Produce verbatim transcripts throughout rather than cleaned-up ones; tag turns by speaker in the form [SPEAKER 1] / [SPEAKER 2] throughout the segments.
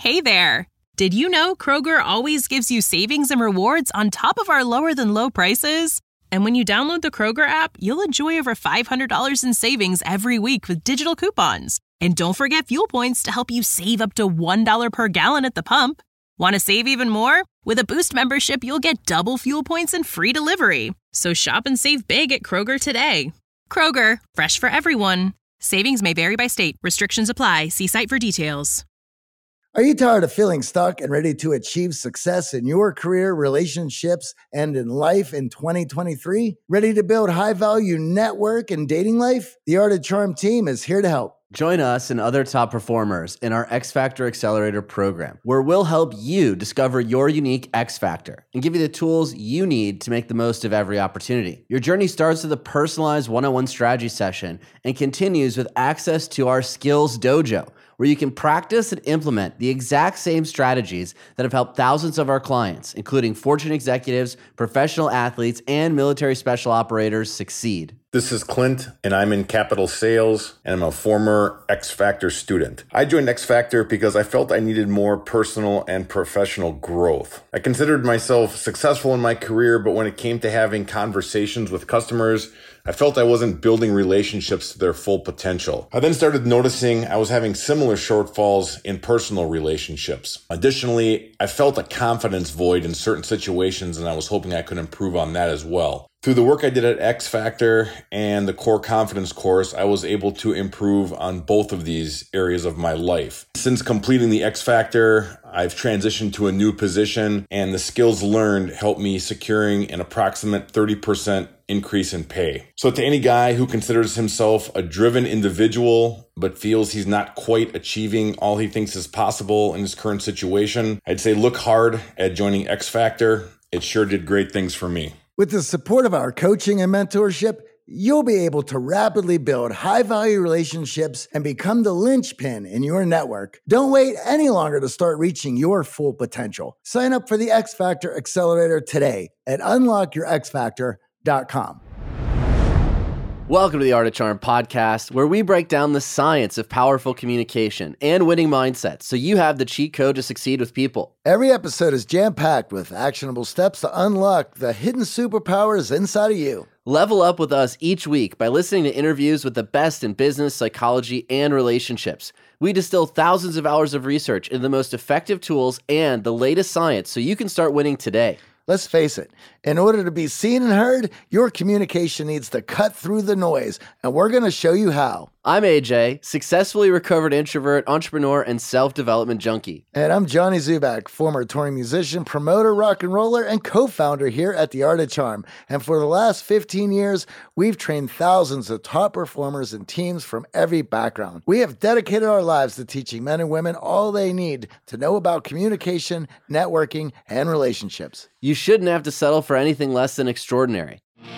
[SPEAKER 1] Hey there! Did you know Kroger always gives you savings and rewards on top of our lower-than-low prices? And when you download the Kroger app, you'll enjoy over five hundred dollars in savings every week with digital coupons. And don't forget fuel points to help you save up to one dollar per gallon at the pump. Want to save even more? With a Boost membership, you'll get double fuel points and free delivery. So shop and save big at Kroger today. Kroger, fresh for everyone. Savings may vary by state. Restrictions apply. See site for details.
[SPEAKER 2] Are you tired of feeling stuck and ready to achieve success in your career, relationships, and in life in twenty twenty-three? Ready to build high-value network and dating life? The Art of Charm team is here to help.
[SPEAKER 3] Join us and other top performers in our X Factor Accelerator program, where we'll help you discover your unique X Factor and give you the tools you need to make the most of every opportunity. Your journey starts with a personalized one-on-one strategy session and continues with access to our Skills Dojo, where you can practice and implement the exact same strategies that have helped thousands of our clients, including Fortune executives, professional athletes, and military special operators succeed.
[SPEAKER 4] This is Clint, and I'm in capital sales, and I'm a former X Factor student. I joined X Factor because I felt I needed more personal and professional growth. I considered myself successful in my career, but when it came to having conversations with customers, I felt I wasn't building relationships to their full potential. I then started noticing I was having similar shortfalls in personal relationships. Additionally, I felt a confidence void in certain situations, and I was hoping I could improve on that as well. Through the work I did at X Factor and the Core Confidence course, I was able to improve on both of these areas of my life. Since completing the X Factor, I've transitioned to a new position, and the skills learned helped me securing an approximate thirty percent increase in pay. So to any guy who considers himself a driven individual, but feels he's not quite achieving all he thinks is possible in his current situation, I'd say look hard at joining X Factor. It sure did great things for me.
[SPEAKER 2] With the support of our coaching and mentorship, you'll be able to rapidly build high-value relationships and become the linchpin in your network. Don't wait any longer to start reaching your full potential. Sign up for the X Factor Accelerator today at unlock your x factor dot com.
[SPEAKER 3] Welcome to the Art of Charm podcast, where we break down the science of powerful communication and winning mindsets so you have the cheat code to succeed with people.
[SPEAKER 2] Every episode is jam-packed with actionable steps to unlock the hidden superpowers inside of you.
[SPEAKER 3] Level up with us each week by listening to interviews with the best in business, psychology, and relationships. We distill thousands of hours of research into the most effective tools and the latest science so you can start winning today.
[SPEAKER 2] Let's face it, in order to be seen and heard, your communication needs to cut through the noise, and we're going to show you how.
[SPEAKER 3] I'm A J, successfully recovered introvert, entrepreneur, and self-development junkie.
[SPEAKER 2] And I'm Johnny Zubak, former touring musician, promoter, rock and roller, and co-founder here at The Art of Charm. And for the last fifteen years, we've trained thousands of top performers and teams from every background. We have dedicated our lives to teaching men and women all they need to know about communication, networking, and relationships.
[SPEAKER 3] You shouldn't have to settle for anything less than extraordinary.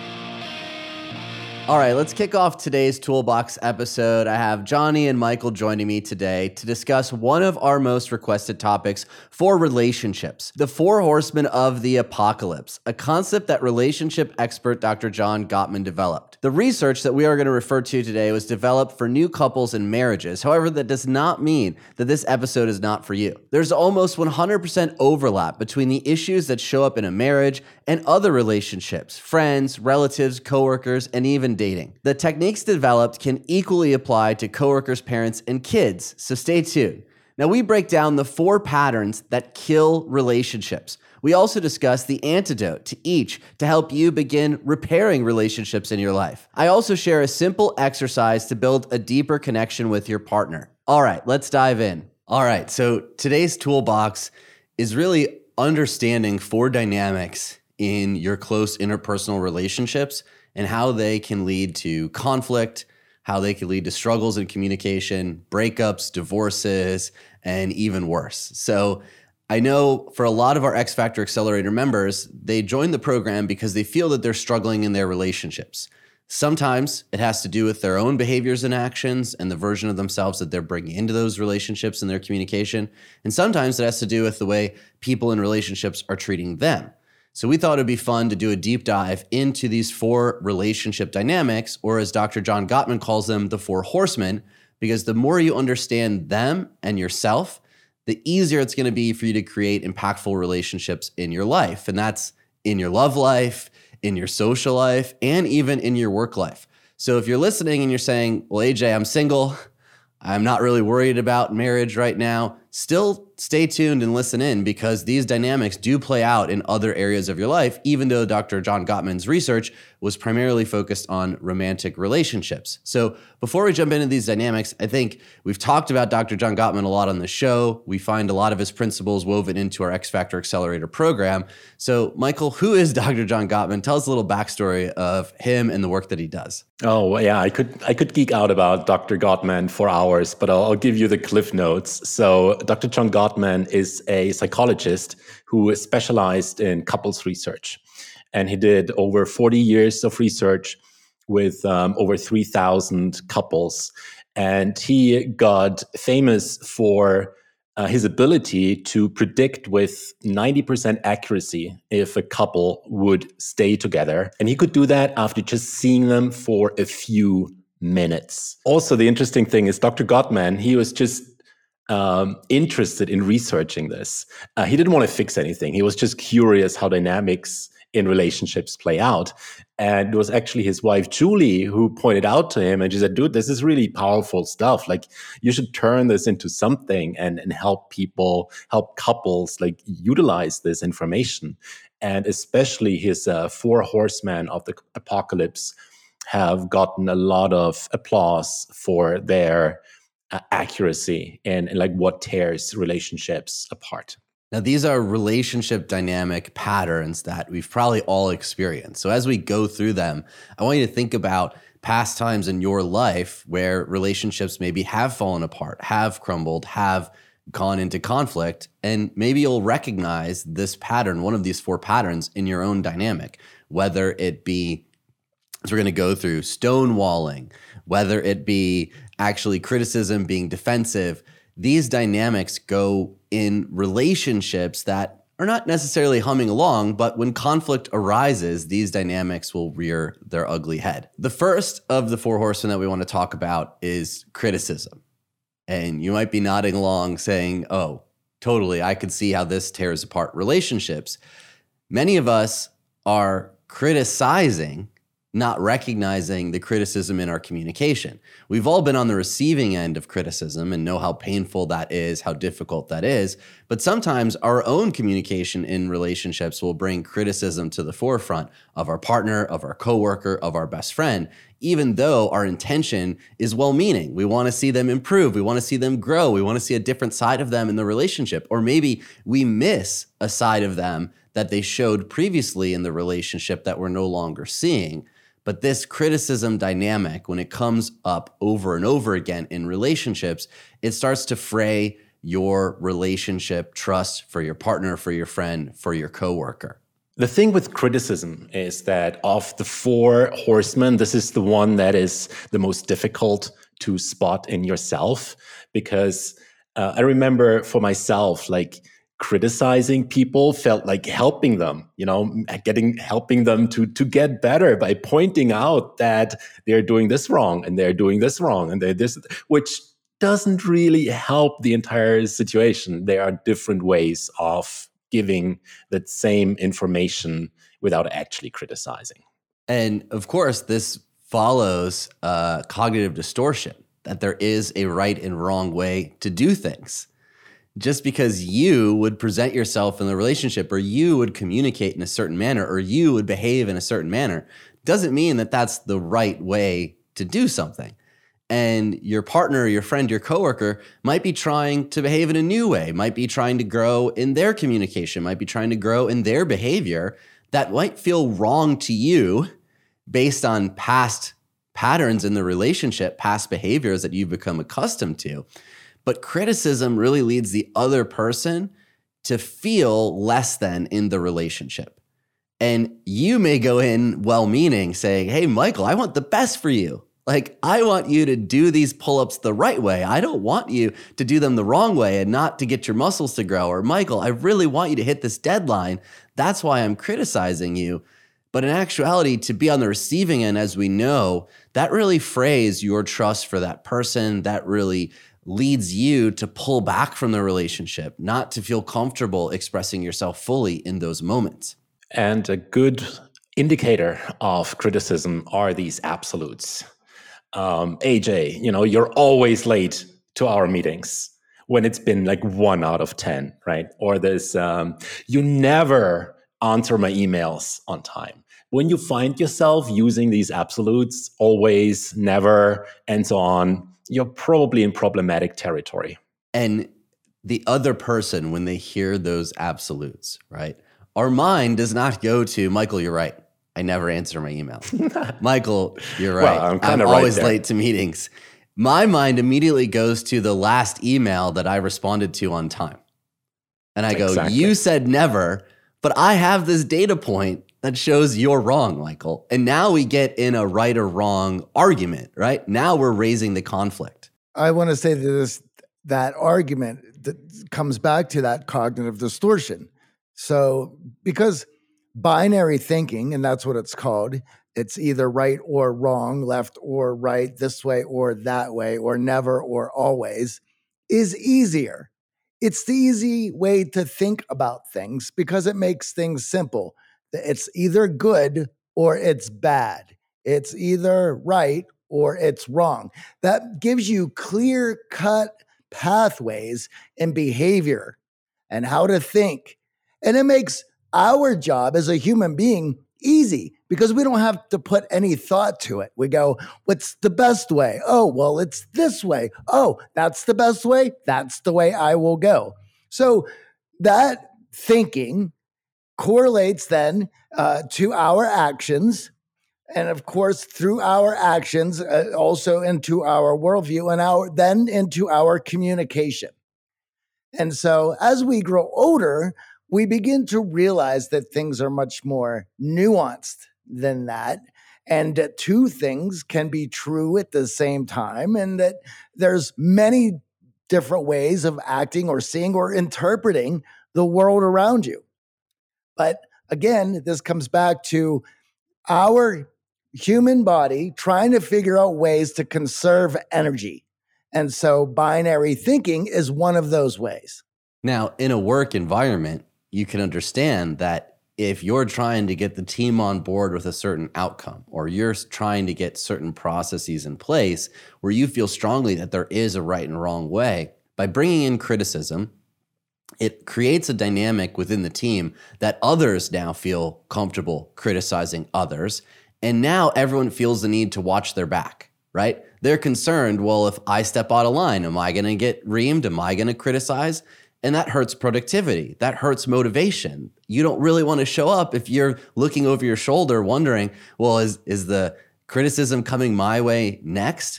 [SPEAKER 3] All right, let's kick off today's Toolbox episode. I have Johnny and Michael joining me today to discuss one of our most requested topics for relationships, the four horsemen of the apocalypse, a concept that relationship expert Doctor John Gottman developed. The research that we are going to refer to today was developed for new couples and marriages. However, that does not mean that this episode is not for you. There's almost one hundred percent overlap between the issues that show up in a marriage and other relationships, friends, relatives, coworkers, and even dating. The techniques developed can equally apply to coworkers, parents, and kids, so stay tuned. Now, we break down the four patterns that kill relationships. We also discuss the antidote to each to help you begin repairing relationships in your life. I also share a simple exercise to build a deeper connection with your partner. All right, let's dive in. All right, so today's toolbox is really understanding four dynamics in your close interpersonal relationships and how they can lead to conflict, how they can lead to struggles in communication, breakups, divorces, and even worse. So I know for a lot of our X Factor Accelerator members, they join the program because they feel that they're struggling in their relationships. Sometimes it has to do with their own behaviors and actions and the version of themselves that they're bringing into those relationships and their communication. And sometimes it has to do with the way people in relationships are treating them. So we thought it'd be fun to do a deep dive into these four relationship dynamics, or as Doctor John Gottman calls them, the four horsemen, because the more you understand them and yourself, the easier it's going to be for you to create impactful relationships in your life. And that's in your love life, in your social life, and even in your work life. So if you're listening and you're saying, well, A J, I'm single, I'm not really worried about marriage right now, still stay tuned and listen in, because these dynamics do play out in other areas of your life, even though Doctor John Gottman's research was primarily focused on romantic relationships. So before we jump into these dynamics, I think we've talked about Doctor John Gottman a lot on the show. We find a lot of his principles woven into our X Factor Accelerator program. So Michael, who is Doctor John Gottman? Tell us a little backstory of him and the work that he does.
[SPEAKER 5] Oh, yeah, I could I could geek out about Doctor Gottman for hours, but I'll, I'll give you the cliff notes. So Doctor John Gottman is a psychologist who specialized in couples research. And he did over forty years of research with um, over three thousand couples. And he got famous for uh, his ability to predict with ninety percent accuracy if a couple would stay together. And he could do that after just seeing them for a few minutes. Also, the interesting thing is Doctor Gottman, he was just um, interested in researching this. Uh, he didn't want to fix anything. He was just curious how dynamics in relationships play out. And it was actually his wife, Julie, who pointed out to him, and she said, dude, this is really powerful stuff. Like, you should turn this into something and, and help people, help couples, like, utilize this information. And especially his uh, four horsemen of the apocalypse have gotten a lot of applause for their uh, accuracy and, and like what tears relationships apart.
[SPEAKER 3] Now, these are relationship dynamic patterns that we've probably all experienced. So as we go through them, I want you to think about past times in your life where relationships maybe have fallen apart, have crumbled, have gone into conflict, and maybe you'll recognize this pattern, one of these four patterns in your own dynamic, whether it be, as we're going to go through, stonewalling, whether it be actually criticism, being defensive. These dynamics go in relationships that are not necessarily humming along, but when conflict arises, these dynamics will rear their ugly head. The first of the four horsemen that we want to talk about is criticism. And you might be nodding along saying, oh, totally, I could see how this tears apart relationships. Many of us are criticizing, not recognizing the criticism in our communication. We've all been on the receiving end of criticism and know how painful that is, how difficult that is. But sometimes our own communication in relationships will bring criticism to the forefront of our partner, of our coworker, of our best friend, even though our intention is well-meaning. We want to see them improve. We want to see them grow. We want to see a different side of them in the relationship. Or maybe we miss a side of them that they showed previously in the relationship that we're no longer seeing. But this criticism dynamic, when it comes up over and over again in relationships, it starts to fray your relationship trust for your partner, for your friend, for your coworker.
[SPEAKER 5] The thing with criticism is that of the four horsemen, this is the one that is the most difficult to spot in yourself. Because uh, I remember for myself, like, criticizing people felt like helping them, you know, getting helping them to to get better by pointing out that they're doing this wrong and they're doing this wrong and they're this, which doesn't really help the entire situation. There are different ways of giving that same information without actually criticizing.
[SPEAKER 3] And of course, this follows uh, cognitive distortion, that there is a right and wrong way to do things. Just because you would present yourself in the relationship, or you would communicate in a certain manner, or you would behave in a certain manner, doesn't mean that that's the right way to do something. And your partner, your friend, your coworker might be trying to behave in a new way, might be trying to grow in their communication, might be trying to grow in their behavior that might feel wrong to you based on past patterns in the relationship, past behaviors that you've become accustomed to. But criticism really leads the other person to feel less than in the relationship. And you may go in well-meaning saying, hey, Michael, I want the best for you. Like, I want you to do these pull-ups the right way. I don't want you to do them the wrong way and not to get your muscles to grow. Or, Michael, I really want you to hit this deadline. That's why I'm criticizing you. But in actuality, to be on the receiving end, as we know, that really frays your trust for that person. That really leads you to pull back from the relationship, not to feel comfortable expressing yourself fully in those moments.
[SPEAKER 5] And a good indicator of criticism are these absolutes. Um, A J, you know, you're always late to our meetings when it's been like one out of ten, right? Or this, um, you never answer my emails on time. When you find yourself using these absolutes, always, never, and so on, you're probably in problematic territory.
[SPEAKER 3] And the other person, when they hear those absolutes, right? Our mind does not go to, Michael, you're right. I never answer my email. Michael, you're right.
[SPEAKER 5] Well, I'm,
[SPEAKER 3] I'm
[SPEAKER 5] right
[SPEAKER 3] always
[SPEAKER 5] there.
[SPEAKER 3] late to meetings. My mind immediately goes to the last email that I responded to on time. And I go,
[SPEAKER 5] Exactly.
[SPEAKER 3] You said never, but I have this data point that shows you're wrong, Michael. And now we get in a right or wrong argument, right? Now we're raising the conflict.
[SPEAKER 2] I want to say that this, that argument that comes back to that cognitive distortion. So because binary thinking, and that's what it's called, it's either right or wrong, left or right, this way or that way, or never or always, is easier. It's the easy way to think about things because it makes things simple. It's either good or it's bad. It's either right or it's wrong. That gives you clear-cut pathways in behavior and how to think. And it makes our job as a human being easy because we don't have to put any thought to it. We go, what's the best way? Oh, well, it's this way. Oh, that's the best way. That's the way I will go. So that thinking correlates then uh, to our actions. And of course, through our actions, uh, also into our worldview and our then into our communication. And so as we grow older, we begin to realize that things are much more nuanced than that. And that two things can be true at the same time. And that there's many different ways of acting or seeing or interpreting the world around you. But again, this comes back to our human body trying to figure out ways to conserve energy. And so binary thinking is one of those ways.
[SPEAKER 3] Now, in a work environment, you can understand that if you're trying to get the team on board with a certain outcome, or you're trying to get certain processes in place where you feel strongly that there is a right and wrong way, by bringing in criticism, it creates a dynamic within the team that others now feel comfortable criticizing others. And now everyone feels the need to watch their back, right? They're concerned, well, if I step out of line, am I going to get reamed? Am I going to criticize? And that hurts productivity. That hurts motivation. You don't really want to show up if you're looking over your shoulder wondering, well, is, is the criticism coming my way next?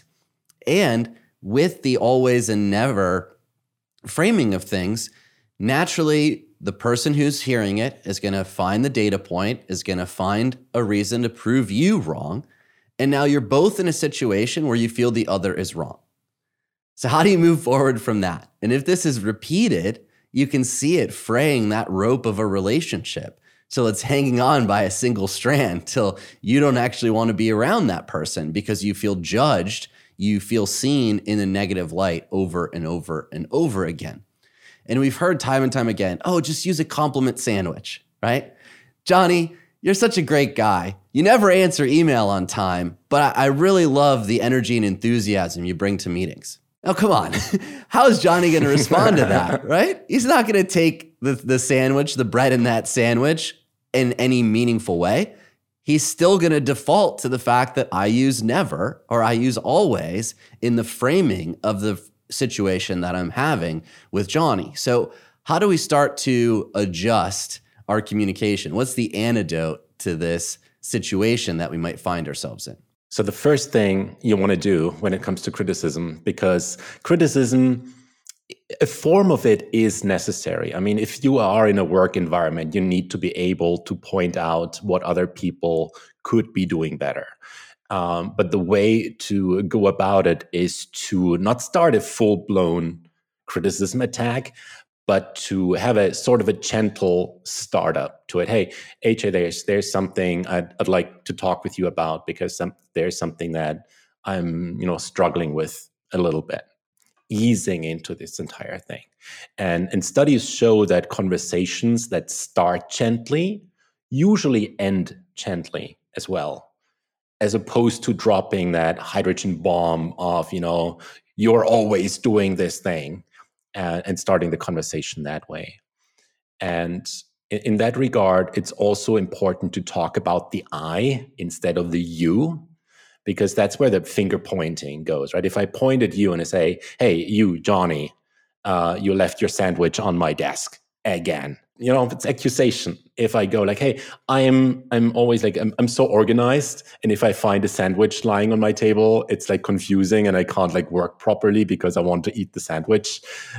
[SPEAKER 3] And with the always and never framing of things, naturally, the person who's hearing it is going to find the data point, is going to find a reason to prove you wrong. And now you're both in a situation where you feel the other is wrong. So how do you move forward from that? And if this is repeated, you can see it fraying that rope of a relationship till it's hanging on by a single strand, till you don't actually want to be around that person because you feel judged, you feel seen in a negative light over and over and over again. And we've heard time and time again, oh, just use a compliment sandwich, right? Johnny, you're such a great guy. You never answer email on time, but I really love the energy and enthusiasm you bring to meetings. Oh, come on. How is Johnny going to respond to that, right? He's not going to take the, the sandwich, the bread in that sandwich in any meaningful way. He's still going to default to the fact that I use never or I use always in the framing of the situation that I'm having with Johnny. So how do we start to adjust our communication? What's the antidote to this situation that we might find ourselves in?
[SPEAKER 5] So the first thing you want to do when it comes to criticism, because criticism, a form of it is necessary. I mean, if you are in a work environment, you need to be able to point out what other people could be doing better. Um, but the way to go about it is to not start a full-blown criticism attack, but to have a sort of a gentle startup to it. Hey, H A, there's, there's something I'd, I'd like to talk with you about because some, there's something that I'm, you know, struggling with a little bit. easing into this entire thing. And, and studies show that conversations that start gently usually end gently as well, as opposed to dropping that hydrogen bomb of, you know, you're always doing this thing, uh, and starting the conversation that way. And in, in that regard, it's also important to talk about the I instead of the you, because that's where the finger pointing goes, right? If I point at you and I say, hey, you, Johnny, uh, you left your sandwich on my desk again. You know, it's accusation. If I go like, hey, I'm I'm always like, I'm, I'm so organized. And if I find a sandwich lying on my table, it's like confusing and I can't like work properly because I want to eat the sandwich.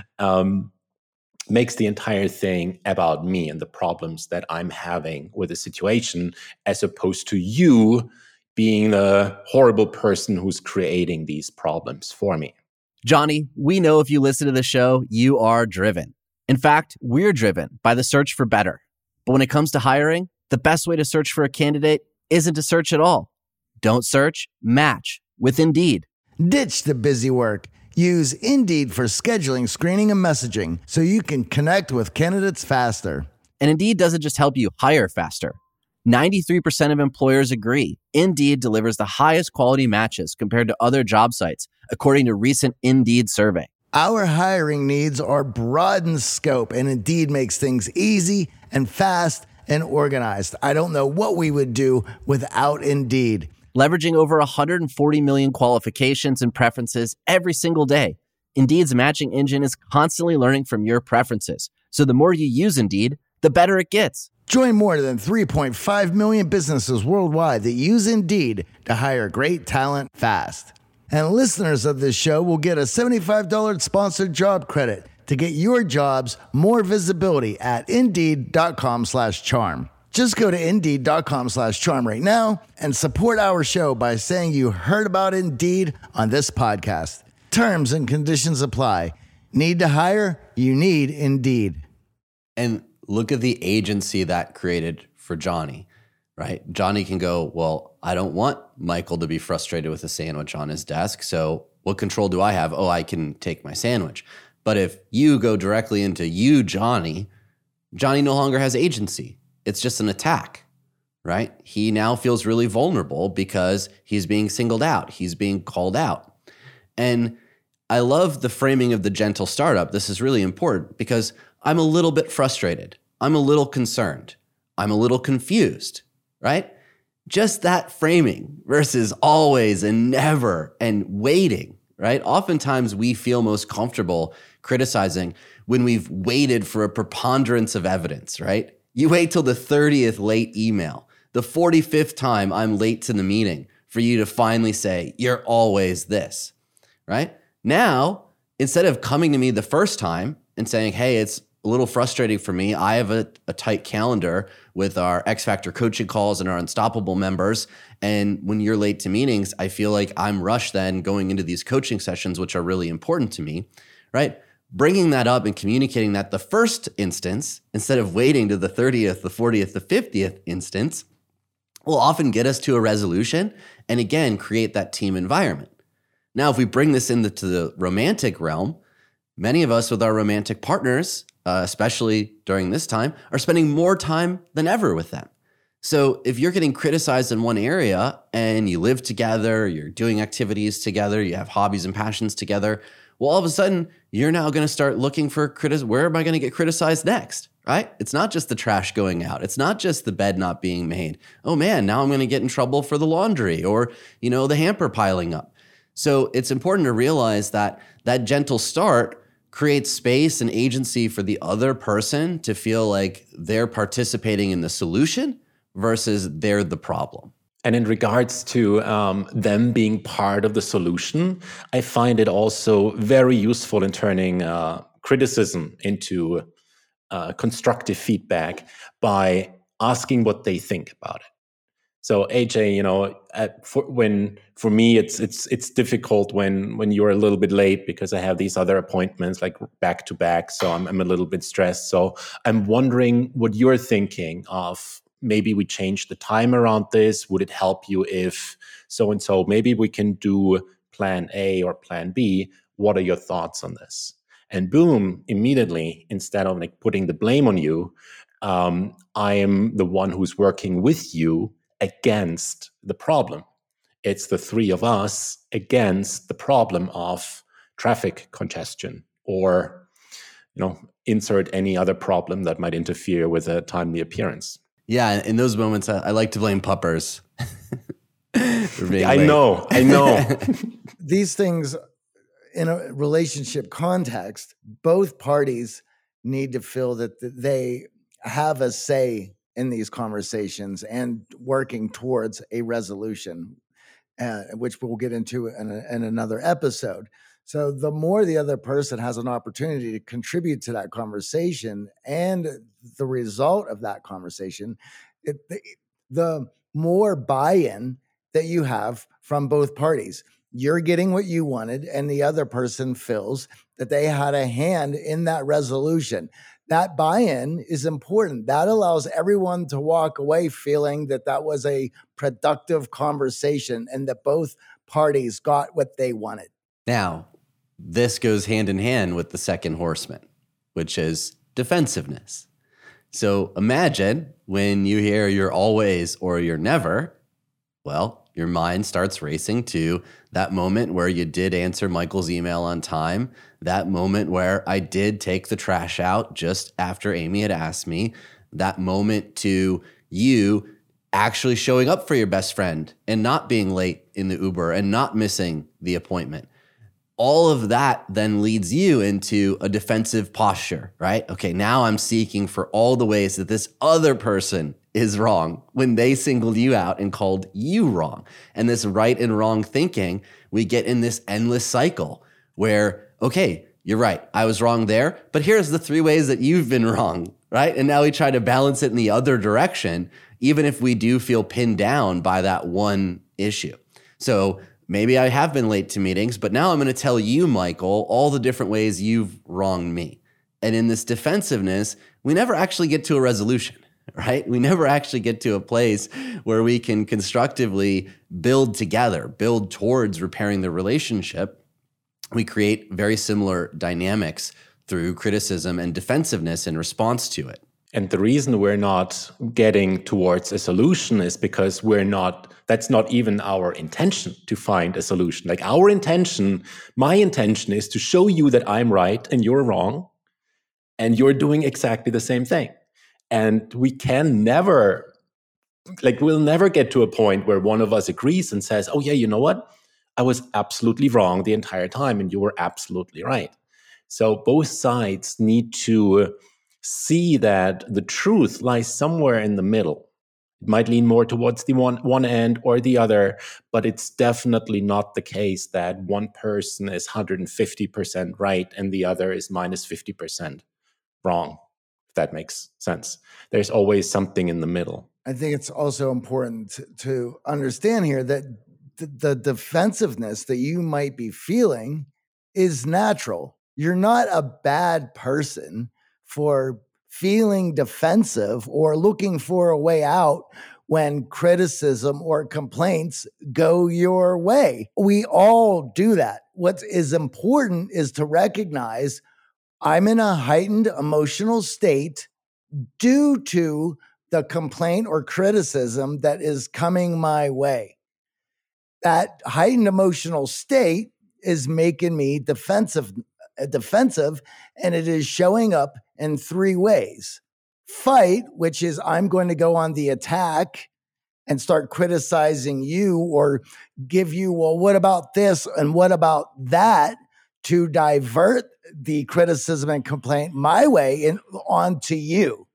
[SPEAKER 5] Um, makes the entire thing about me and the problems that I'm having with the situation, as opposed to you being the horrible person who's creating these problems for me.
[SPEAKER 3] Johnny, we know if you listen to the show, you are driven. In fact, we're driven by the search for better. But when it comes to hiring, the best way to search for a candidate isn't to search at all. Don't search, match with Indeed.
[SPEAKER 2] Ditch the busy work. Use Indeed for scheduling, screening, and messaging so you can connect with candidates faster.
[SPEAKER 3] And Indeed doesn't just help you hire faster. ninety-three percent of employers agree Indeed delivers the highest quality matches compared to other job sites, according to recent Indeed survey.
[SPEAKER 2] Our hiring needs are broad in scope, and Indeed makes things easy and fast and organized. I don't know what we would do without Indeed.
[SPEAKER 3] Leveraging over one hundred forty million qualifications and preferences every single day, Indeed's matching engine is constantly learning from your preferences. So the more you use Indeed, the better it gets.
[SPEAKER 2] Join more than three point five million businesses worldwide that use Indeed to hire great talent fast. And listeners of this show will get a seventy-five dollars sponsored job credit to get your jobs more visibility at Indeed.com slash charm. Just go to Indeed.com slash charm right now and support our show by saying you heard about Indeed on this podcast. Terms and conditions apply. Need to hire? You need Indeed.
[SPEAKER 3] And look at the agency that created for Johnny, right? Johnny can go, well, I don't want Michael to be frustrated with a sandwich on his desk. So what control do I have? Oh, I can take my sandwich. But if you go directly into you, Johnny, Johnny no longer has agency. It's just an attack, right? He now feels really vulnerable because he's being singled out. He's being called out. And I love the framing of the gentle startup. This is really important because I'm a little bit frustrated. I'm a little concerned. I'm a little confused, right? Just that framing versus always and never and waiting, right? Oftentimes we feel most comfortable criticizing when we've waited for a preponderance of evidence, right? You wait till the thirtieth late email, the forty-fifth time I'm late to the meeting for you to finally say, you're always this, right? Now, instead of coming to me the first time and saying, hey, it's a little frustrating for me. I have a, a tight calendar with our X Factor coaching calls and our Unstoppable members. And when you're late to meetings, I feel like I'm rushed then going into these coaching sessions, which are really important to me, right? Bringing that up and communicating that the first instance, instead of waiting to the thirtieth, the fortieth, the fiftieth instance, will often get us to a resolution and again, create that team environment. Now, if we bring this into the romantic realm, many of us with our romantic partners, uh, especially during this time, are spending more time than ever with them. So if you're getting criticized in one area and you live together, you're doing activities together, you have hobbies and passions together, well, all of a sudden, you're now going to start looking for criticism. Where am I going to get criticized next, right? It's not just the trash going out. It's not just the bed not being made. Oh man, now I'm going to get in trouble for the laundry or, you know, the hamper piling up. So it's important to realize that that gentle start creates space and agency for the other person to feel like they're participating in the solution versus they're the problem.
[SPEAKER 5] And in regards to um, them being part of the solution, I find it also very useful in turning uh, criticism into uh, constructive feedback by asking what they think about it. So A J, you know, at, for, when for me it's it's it's difficult when when you're a little bit late because I have these other appointments like back to back, so I'm I'm a little bit stressed. So I'm wondering what you're thinking of. Maybe we change the time around this. Would it help you if so and so? Maybe we can do plan A or plan B. what are your thoughts on this? And boom, immediately, instead of like putting the blame on you, um, I am the one who's working with you against the problem. It's the three of us against the problem of traffic congestion, or, you know, insert any other problem that might interfere with a timely appearance.
[SPEAKER 3] Yeah, in those moments, I, I like to blame puppers.
[SPEAKER 5] I know, I know.
[SPEAKER 2] These things, in a relationship context, both parties need to feel that they have a say in these conversations and working towards a resolution, uh, which we'll get into in, a, in another episode. So the more the other person has an opportunity to contribute to that conversation and the result of that conversation, it, the, the more buy-in that you have from both parties. You're getting what you wanted, and the other person feels that they had a hand in that resolution. That buy-in is important. That allows everyone to walk away feeling that that was a productive conversation and that both parties got what they wanted.
[SPEAKER 3] Now, this goes hand in hand with the second horseman, which is defensiveness. So imagine when you hear you're always or you're never, well, your mind starts racing to that moment where you did answer Michael's email on time, that moment where I did take the trash out just after Amy had asked me, that moment to you actually showing up for your best friend and not being late in the Uber and not missing the appointment. All of that then leads you into a defensive posture, right? Okay, now I'm seeking for all the ways that this other person is wrong when they singled you out and called you wrong. And this right and wrong thinking, we get in this endless cycle where, okay, you're right, I was wrong there, but here's the three ways that you've been wrong, right? And now we try to balance it in the other direction, even if we do feel pinned down by that one issue. So maybe I have been late to meetings, but now I'm going to tell you, Michael, all the different ways you've wronged me. And in this defensiveness, we never actually get to a resolution, right? We never actually get to a place where we can constructively build together, build towards repairing the relationship. We create very similar dynamics through criticism and defensiveness in response to it.
[SPEAKER 5] And the reason we're not getting towards a solution is because we're not, that's not even our intention to find a solution. Like our intention, my intention is to show you that I'm right and you're wrong, and you're doing exactly the same thing. And we can never, like we'll never get to a point where one of us agrees and says, oh yeah, you know what? I was absolutely wrong the entire time and you were absolutely right. So both sides need to see that the truth lies somewhere in the middle. It might lean more towards the one, one end or the other, but it's definitely not the case that one person is one hundred fifty percent right and the other is minus fifty percent wrong, if that makes sense. There's always something in the middle.
[SPEAKER 2] I think it's also important to, to understand here that th- the defensiveness that you might be feeling is natural. You're not a bad person for feeling defensive or looking for a way out when criticism or complaints go your way. We all do that. What is important is to recognize I'm in a heightened emotional state due to the complaint or criticism that is coming my way. That heightened emotional state is making me defensive, defensive, and it is showing up in three ways. Fight, which is I'm going to go on the attack and start criticizing you or give you, well, what about this and what about that, to divert the criticism and complaint my way and onto you.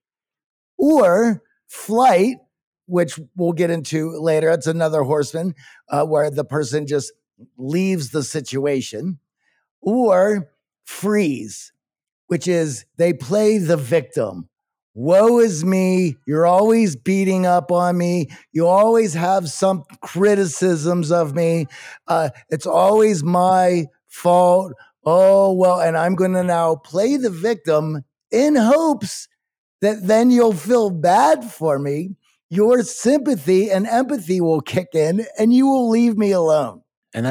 [SPEAKER 2] Or flight, which we'll get into later. It's another horseman uh, where the person just leaves the situation. Or freeze, which is they play the victim. Woe is me. You're always beating up on me. You always have some criticisms of me. Uh, it's always my fault. Oh, well, and I'm going to now play the victim in hopes that then you'll feel bad for me. Your sympathy and empathy will kick in and you will leave me alone.
[SPEAKER 5] And that's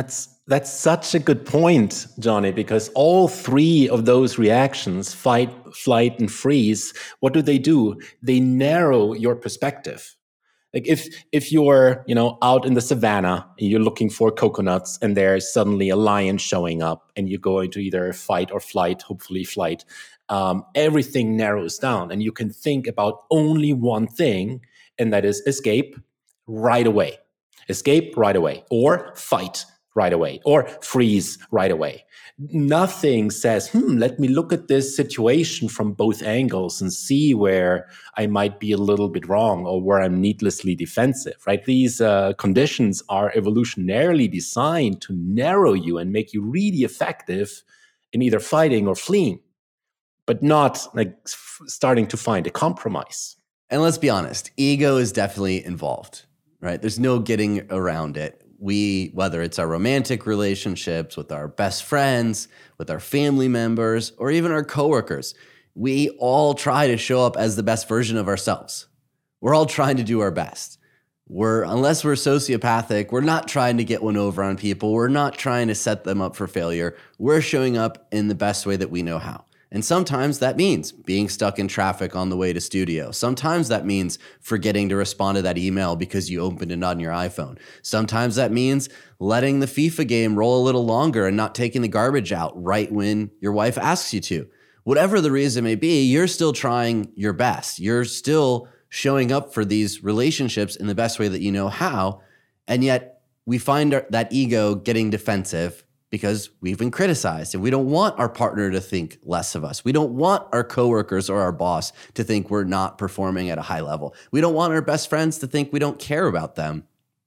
[SPEAKER 5] That's such a good point, Johnny, because all three of those reactions, fight, flight, and freeze, what do they do? They narrow your perspective. Like if if you're, you know, out in the savannah and you're looking for coconuts and there's suddenly a lion showing up and you're going to either fight or flight, hopefully flight, um, everything narrows down and you can think about only one thing, and that is escape right away. Escape right away, or fight right away, or freeze right away. Nothing says, hmm, let me look at this situation from both angles and see where I might be a little bit wrong or where I'm needlessly defensive, right? These uh, conditions are evolutionarily designed to narrow you and make you really effective in either fighting or fleeing, but not like f- starting to find a compromise.
[SPEAKER 3] And let's be honest, ego is definitely involved, right? There's no getting around it. We, whether it's our romantic relationships with our best friends, with our family members, or even our coworkers, we all try to show up as the best version of ourselves. We're all trying to do our best. We're, unless we're sociopathic, we're not trying to get one over on people. We're not trying to set them up for failure. We're showing up in the best way that we know how. And sometimes that means being stuck in traffic on the way to studio. Sometimes that means forgetting to respond to that email because you opened it on your iPhone. Sometimes that means letting the FIFA game roll a little longer and not taking the garbage out right when your wife asks you to. Whatever the reason may be, you're still trying your best. You're still showing up for these relationships in the best way that you know how. And yet we find our, that ego getting defensive because we've been criticized and we don't want our partner to think less of us. We don't want our coworkers or our boss to think we're not performing at a high level. We don't want our best friends to think we don't care about them.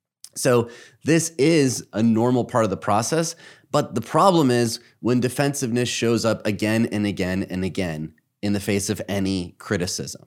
[SPEAKER 3] So this is a normal part of the process. But the problem is when defensiveness shows up again and again and again in the face of any criticism.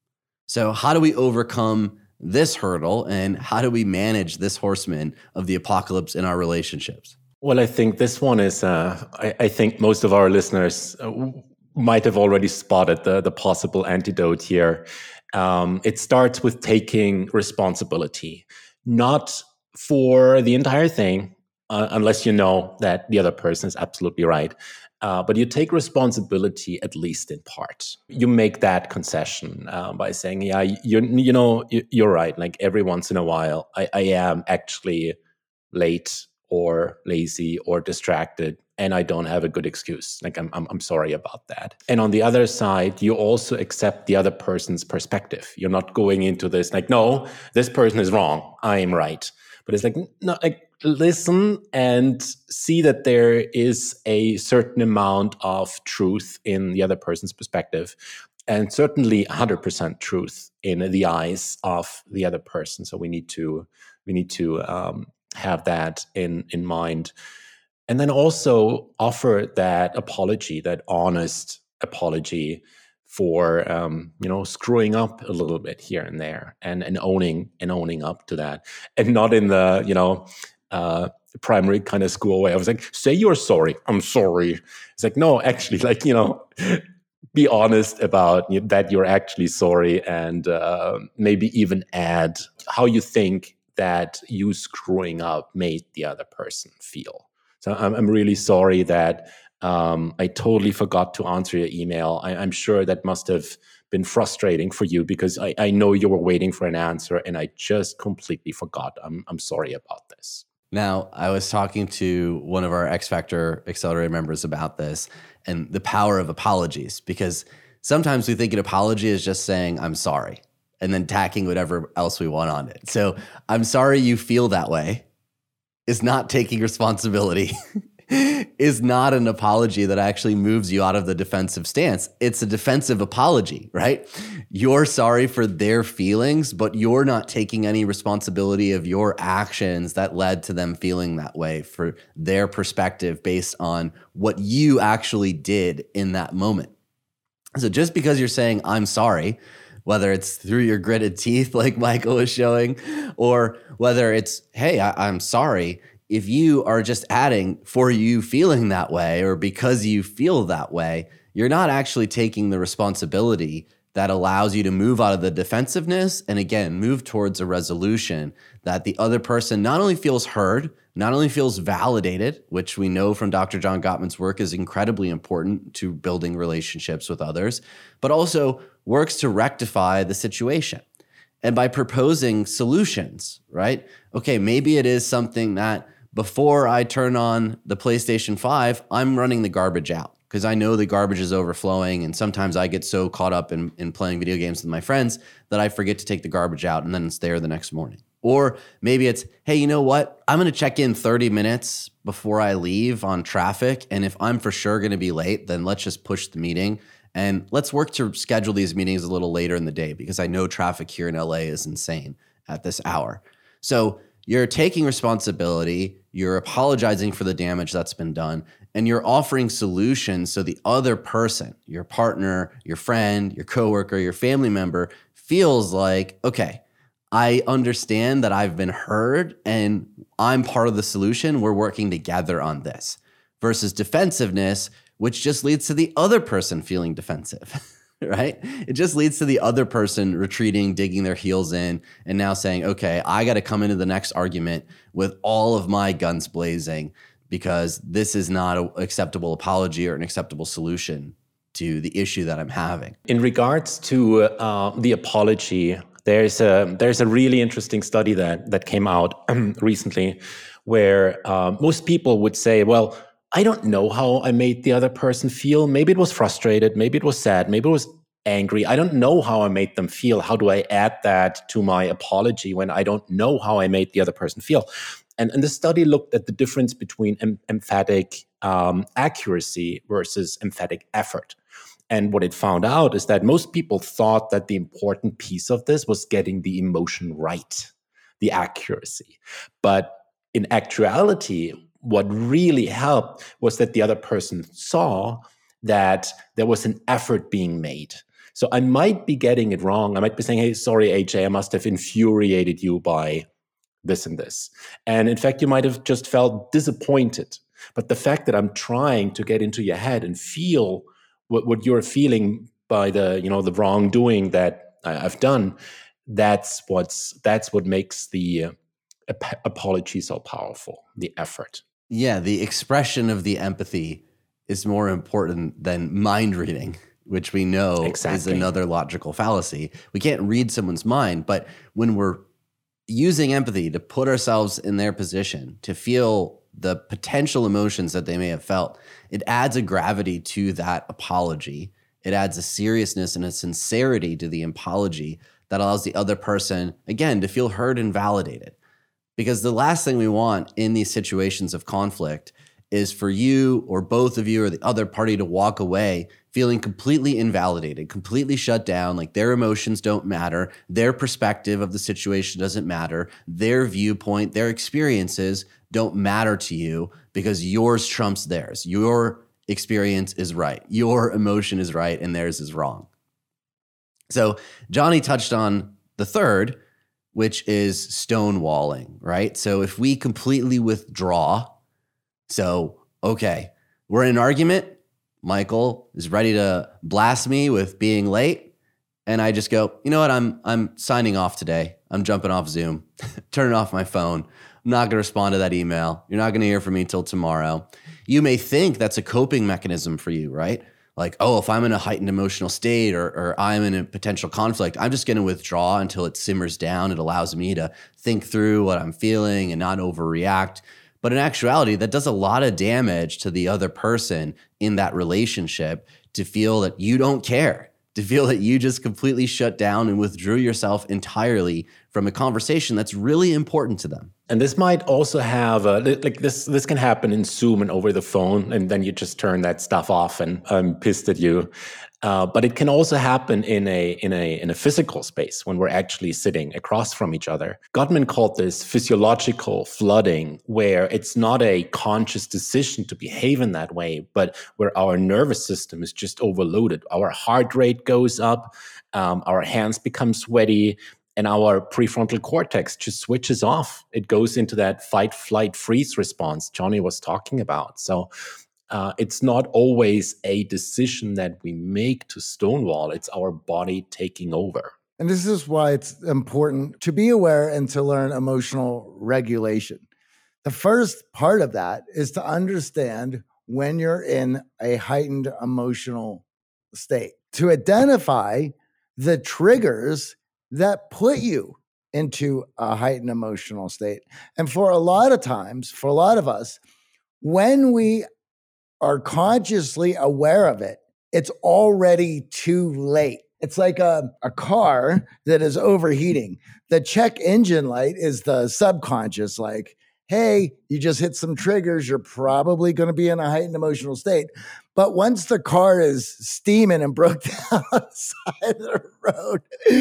[SPEAKER 3] So how do we overcome this hurdle and how do we manage this horseman of the apocalypse in our relationships?
[SPEAKER 5] Well, I think this one is, uh, I, I think most of our listeners uh, might have already spotted the, the possible antidote here. Um, it starts with taking responsibility, not for the entire thing, uh, unless you know that the other person is absolutely right. Uh, but you take responsibility, at least in part. You make that concession uh, by saying, yeah, you you know, you're right. Like every once in a while, I, I am actually late or lazy or distracted, and I don't have a good excuse. Like I'm, I'm, I'm sorry about that. And on the other side, you also accept the other person's perspective. You're not going into this like, no, this person is wrong, I am right. But it's like, no, like listen and see that there is a certain amount of truth in the other person's perspective, and certainly one hundred percent truth in the eyes of the other person. So we need to, we need to. Um, have that in, in mind. And then also offer that apology, that honest apology for, um, you know, screwing up a little bit here and there and, and owning and owning up to that. And not in the, you know, uh, primary kind of school way. I was like, say you're sorry. I'm sorry. It's like, no, actually, like, you know, be honest about that you're actually sorry, and uh, maybe even add how you think that you screwing up made the other person feel. So I'm, I'm really sorry that um, I totally forgot to answer your email. I, I'm sure that must have been frustrating for you because I, I know you were waiting for an answer and I just completely forgot. I'm, I'm sorry about this.
[SPEAKER 3] Now, I was talking to one of our X Factor Accelerator members about this and the power of apologies, because sometimes we think an apology is just saying, I'm sorry, and then tacking whatever else we want on it. So I'm sorry you feel that way is not taking responsibility, is not an apology that actually moves you out of the defensive stance. It's a defensive apology, right? You're sorry for their feelings, but you're not taking any responsibility of your actions that led to them feeling that way, for their perspective based on what you actually did in that moment. So just because you're saying, I'm sorry, whether it's through your gritted teeth like Michael was showing, or whether it's, hey, I- I'm sorry, if you are just adding for you feeling that way or because you feel that way, you're not actually taking the responsibility that allows you to move out of the defensiveness and again, move towards a resolution that the other person not only feels heard, not only feels validated, which we know from Doctor John Gottman's work is incredibly important to building relationships with others, but also works to rectify the situation. And by proposing solutions, right? Okay, maybe it is something that before I turn on the PlayStation five, I'm running the garbage out because I know the garbage is overflowing. And sometimes I get so caught up in, in playing video games with my friends that I forget to take the garbage out and then it's there the next morning. Or maybe it's, hey, you know what? I'm going to check in thirty minutes before I leave on traffic. And if I'm for sure going to be late, then let's just push the meeting. And let's work to schedule these meetings a little later in the day because I know traffic here in L A is insane at this hour. So you're taking responsibility, you're apologizing for the damage that's been done, and you're offering solutions so the other person, your partner, your friend, your coworker, your family member feels like, okay, I understand that I've been heard and I'm part of the solution. We're working together on this versus defensiveness, which just leads to the other person feeling defensive, right? It just leads to the other person retreating, digging their heels in, and now saying, okay, I got to come into the next argument with all of my guns blazing because this is not an acceptable apology or an acceptable solution to the issue that I'm having.
[SPEAKER 5] In regards to uh, the apology, there's a there's a really interesting study that that came out recently where uh, most people would say, well, I don't know how I made the other person feel. Maybe it was frustrated. Maybe it was sad. Maybe it was angry. I don't know how I made them feel. How do I add that to my apology when I don't know how I made the other person feel? And, and the study looked at the difference between em- emphatic um, accuracy versus emphatic effort. And what it found out is that most people thought that the important piece of this was getting the emotion right, the accuracy. But in actuality, what really helped was that the other person saw that there was an effort being made. So I might be getting it wrong. I might be saying, hey, sorry, A J, I must have infuriated you by this and this. And in fact, you might have just felt disappointed. But the fact that I'm trying to get into your head and feel what, what you're feeling by the, you know, the wrongdoing that I've done, that's what's that's what makes the uh, ap- apology so powerful, the effort.
[SPEAKER 3] Yeah, the expression of the empathy is more important than mind reading, which we know exactly. is another logical fallacy. We can't read someone's mind, but when we're using empathy to put ourselves in their position, to feel the potential emotions that they may have felt, it adds a gravity to that apology. It adds a seriousness and a sincerity to the apology that allows the other person, again, to feel heard and validated. Because the last thing we want in these situations of conflict is for you or both of you or the other party to walk away feeling completely invalidated, completely shut down, like their emotions don't matter, their perspective of the situation doesn't matter, their viewpoint, their experiences don't matter to you because yours trumps theirs. Your experience is right. Your emotion is right and theirs is wrong. So Johnny touched on the third, which is stonewalling, right? So if we completely withdraw, so, okay, we're in an argument, Michael is ready to blast me with being late, and I just go, you know what, I'm I'm signing off today. I'm jumping off Zoom, turning off my phone. I'm not gonna respond to that email. You're not gonna hear from me until tomorrow. You may think that's a coping mechanism for you, right? Like, oh, if I'm in a heightened emotional state or, or I'm in a potential conflict, I'm just going to withdraw until it simmers down. It allows me to think through what I'm feeling and not overreact. But in actuality, that does a lot of damage to the other person in that relationship to feel that you don't care, to feel that you just completely shut down and withdrew yourself entirely from a conversation that's really important to them.
[SPEAKER 5] And this might also have a, like this. This can happen in Zoom and over the phone, and then you just turn that stuff off, and I'm pissed at you. Uh, but it can also happen in a in a in a physical space when we're actually sitting across from each other. Gottman called this physiological flooding, where it's not a conscious decision to behave in that way, but where our nervous system is just overloaded. Our heart rate goes up, um, our hands become sweaty. And our prefrontal cortex just switches off. It goes into that fight, flight, freeze response Johnny was talking about. So uh, it's not always a decision that we make to stonewall. It's our body taking over.
[SPEAKER 2] And this is why it's important to be aware and to learn emotional regulation. The first part of that is to understand when you're in a heightened emotional state, to identify the triggers that put you into a heightened emotional state. And for a lot of times, for a lot of us, when we are consciously aware of it, it's already too late. It's like a, a car that is overheating. The check engine light is the subconscious, like, hey, you just hit some triggers, you're probably going to be in a heightened emotional state. But once the car is steaming and broke down on the side of the road,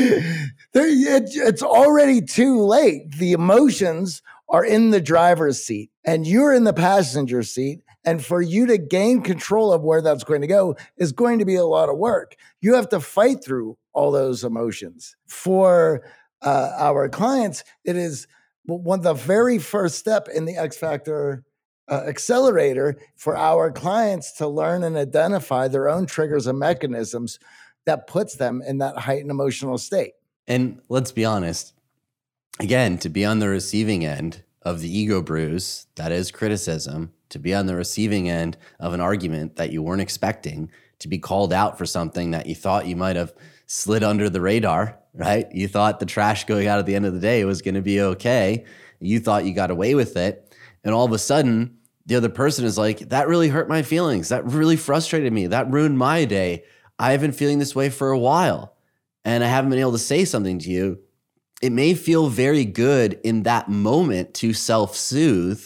[SPEAKER 2] there, it, it's already too late. The emotions are in the driver's seat and you're in the passenger seat. And for you to gain control of where that's going to go is going to be a lot of work. You have to fight through all those emotions. For uh, our clients, it is one of the very first step in the X Factor uh, accelerator for our clients to learn and identify their own triggers and mechanisms that puts them in that heightened emotional state.
[SPEAKER 3] And let's be honest, again, to be on the receiving end of the ego bruise, that is criticism, to be on the receiving end of an argument that you weren't expecting, to be called out for something that you thought you might have slid under the radar, right? You thought the trash going out at the end of the day was going to be okay. You thought you got away with it. And all of a sudden, the other person is like, that really hurt my feelings. That really frustrated me. That ruined my day. I've been feeling this way for a while and I haven't been able to say something to you. It may feel very good in that moment to self-soothe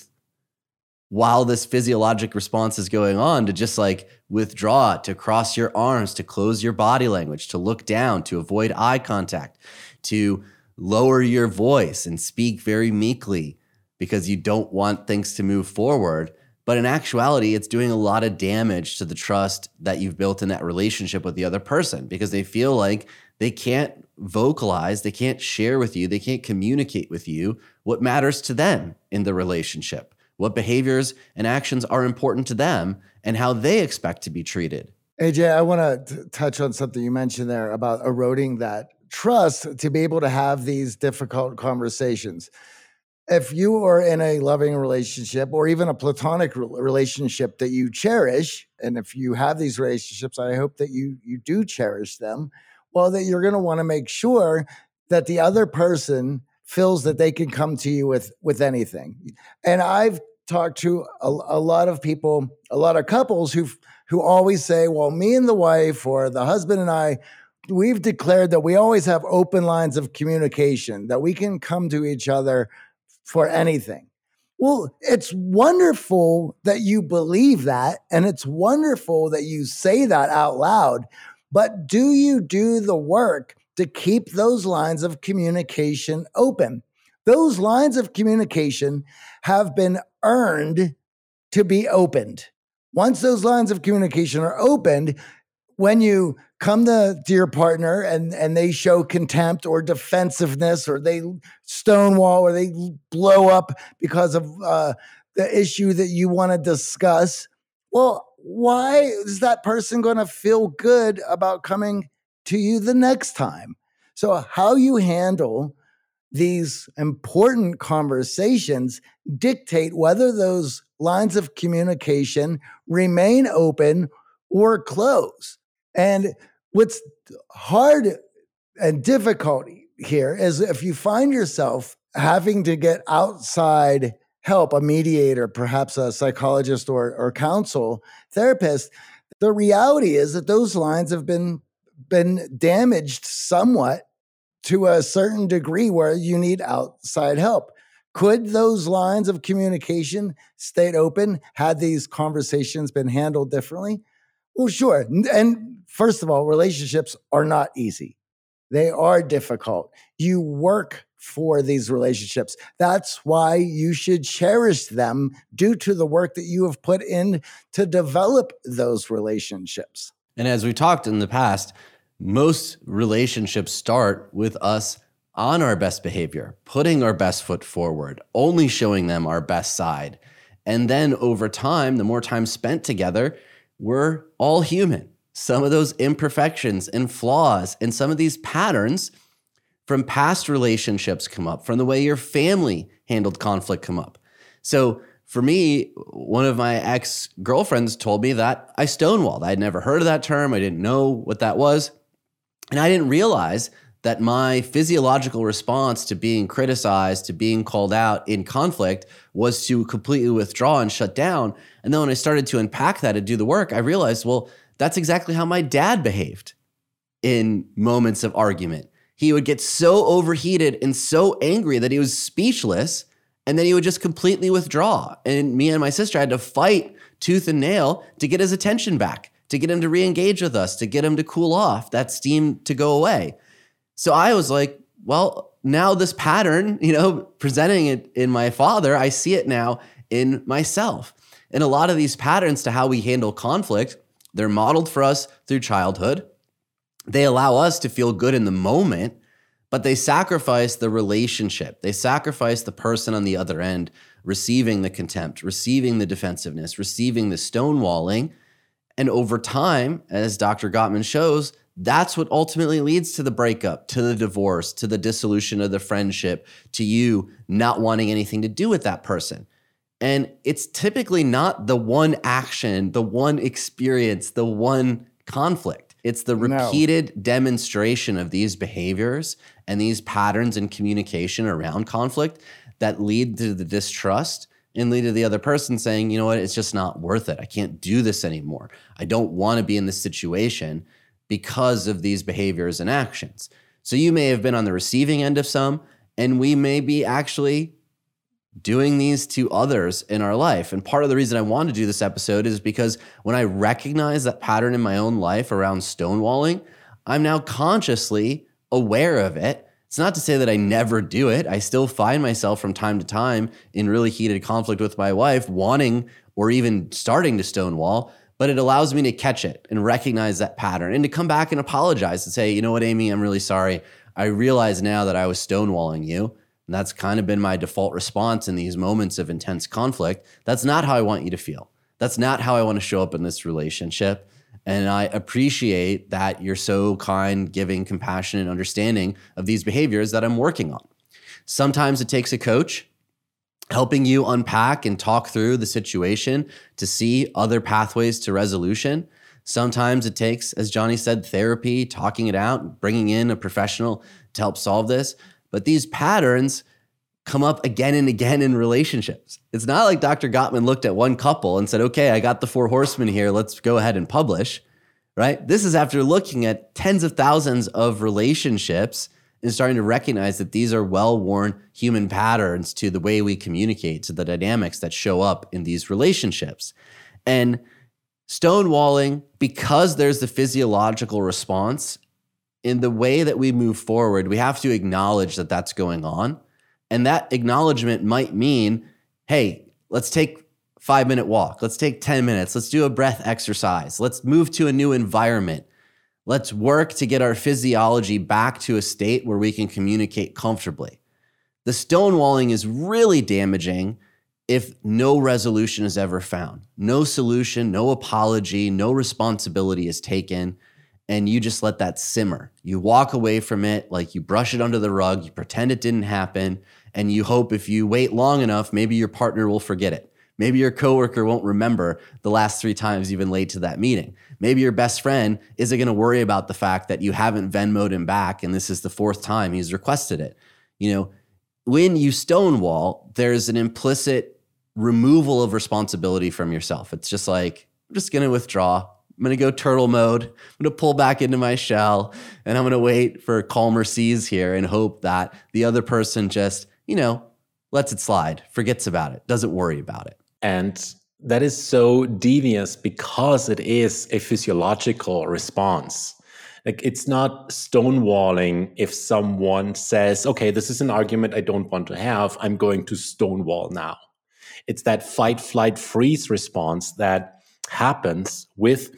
[SPEAKER 3] while this physiologic response is going on, to just like withdraw, to cross your arms, to close your body language, to look down, to avoid eye contact, to lower your voice and speak very meekly because you don't want things to move forward. But in actuality, it's doing a lot of damage to the trust that you've built in that relationship with the other person, because they feel like they can't vocalize, they can't share with you, they can't communicate with you what matters to them in the relationship, what behaviors and actions are important to them, and how they expect to be treated.
[SPEAKER 2] A J, I want to touch on something you mentioned there about eroding that trust to be able to have these difficult conversations. If you are in a loving relationship or even a platonic relationship that you cherish, and if you have these relationships, I hope that you you do cherish them, well, that you're going to want to make sure that the other person feels that they can come to you with, with anything. And I've talked to a, a lot of people, a lot of couples who who always say, well, me and the wife or the husband and I, we've declared that we always have open lines of communication, that we can come to each other for anything. Well, it's wonderful that you believe that, and it's wonderful that you say that out loud, but do you do the work to keep those lines of communication open? Those lines of communication have been earned to be opened. Once those lines of communication are opened, when you come to, to your partner and, and they show contempt or defensiveness, or they stonewall, or they blow up because of uh, the issue that you want to discuss, well, why is that person going to feel good about coming to you the next time? So how you handle these important conversations dictate whether those lines of communication remain open or close. And what's hard and difficult here is if you find yourself having to get outside help, a mediator, perhaps a psychologist or, or counsel therapist, the reality is that those lines have been, been damaged somewhat to a certain degree where you need outside help. Could those lines of communication stayed open had these conversations been handled differently? Well, sure. And first of all, relationships are not easy. They are difficult. You work for these relationships. That's why you should cherish them due to the work that you have put in to develop those relationships.
[SPEAKER 3] And as we talked in the past, most relationships start with us on our best behavior, putting our best foot forward, only showing them our best side. And then over time, the more time spent together, we're all human. Some of those imperfections and flaws and some of these patterns from past relationships come up, from the way your family handled conflict come up. So for me, one of my ex-girlfriends told me that I stonewalled. I'd never heard of that term. I didn't know what that was. And I didn't realize that my physiological response to being criticized, to being called out in conflict, was to completely withdraw and shut down. And then when I started to unpack that and do the work, I realized, well, that's exactly how my dad behaved in moments of argument. He would get so overheated and so angry that he was speechless, and then he would just completely withdraw. And me and my sister had to fight tooth and nail to get his attention back, to get him to re-engage with us, to get him to cool off, that steam to go away. So I was like, well, now this pattern, you know, presenting it in my father, I see it now in myself. And a lot of these patterns to how we handle conflict, they're modeled for us through childhood. They allow us to feel good in the moment, but they sacrifice the relationship. They sacrifice the person on the other end receiving the contempt, receiving the defensiveness, receiving the stonewalling. And over time, as Doctor Gottman shows, that's what ultimately leads to the breakup, to the divorce, to the dissolution of the friendship, to you not wanting anything to do with that person. And it's typically not the one action, the one experience, the one conflict. It's the repeated no. demonstration of these behaviors and these patterns in communication around conflict that lead to the distrust and lead to the other person saying, you know what, it's just not worth it. I can't do this anymore. I don't want to be in this situation because of these behaviors and actions. So you may have been on the receiving end of some, and we may be actually doing these to others in our life. And part of the reason I wanted to do this episode is because when I recognize that pattern in my own life around stonewalling, I'm now consciously aware of it. It's not to say that I never do it. I still find myself from time to time in really heated conflict with my wife, wanting or even starting to stonewall, but it allows me to catch it and recognize that pattern and to come back and apologize and say, you know what, Amy, I'm really sorry. I realize now that I was stonewalling you. And that's kind of been my default response in these moments of intense conflict. That's not how I want you to feel. That's not how I want to show up in this relationship. And I appreciate that you're so kind, giving, compassionate, understanding of these behaviors that I'm working on. Sometimes it takes a coach helping you unpack and talk through the situation to see other pathways to resolution. Sometimes it takes, as Johnny said, therapy, talking it out, bringing in a professional to help solve this. But these patterns come up again and again in relationships. It's not like Doctor Gottman looked at one couple and said, okay, I got the four horsemen here. Let's go ahead and publish, right? This is after looking at tens of thousands of relationships and starting to recognize that these are well-worn human patterns to the way we communicate, to the dynamics that show up in these relationships. And stonewalling, because there's the physiological response, in the way that we move forward, we have to acknowledge that that's going on. And that acknowledgement might mean, hey, let's take a five minute walk. Let's take ten minutes. Let's do a breath exercise. Let's move to a new environment. Let's work to get our physiology back to a state where we can communicate comfortably. The stonewalling is really damaging if no resolution is ever found. No solution, no apology, no responsibility is taken. And you just let that simmer. You walk away from it like you brush it under the rug, you pretend it didn't happen, and you hope if you wait long enough, maybe your partner will forget it. Maybe your coworker won't remember the last three times you've been late to that meeting. Maybe your best friend isn't going to worry about the fact that you haven't Venmo'd him back and this is the fourth time he's requested it. You know, when you stonewall, there's an implicit removal of responsibility from yourself. It's just like, I'm just going to withdraw. I'm going to go turtle mode. I'm going to pull back into my shell and I'm going to wait for calmer seas here and hope that the other person just, you know, lets it slide, forgets about it, doesn't worry about it.
[SPEAKER 5] And that is so devious because it is a physiological response. Like, it's not stonewalling if someone says, okay, this is an argument I don't want to have, I'm going to stonewall now. It's that fight, flight, freeze response that happens with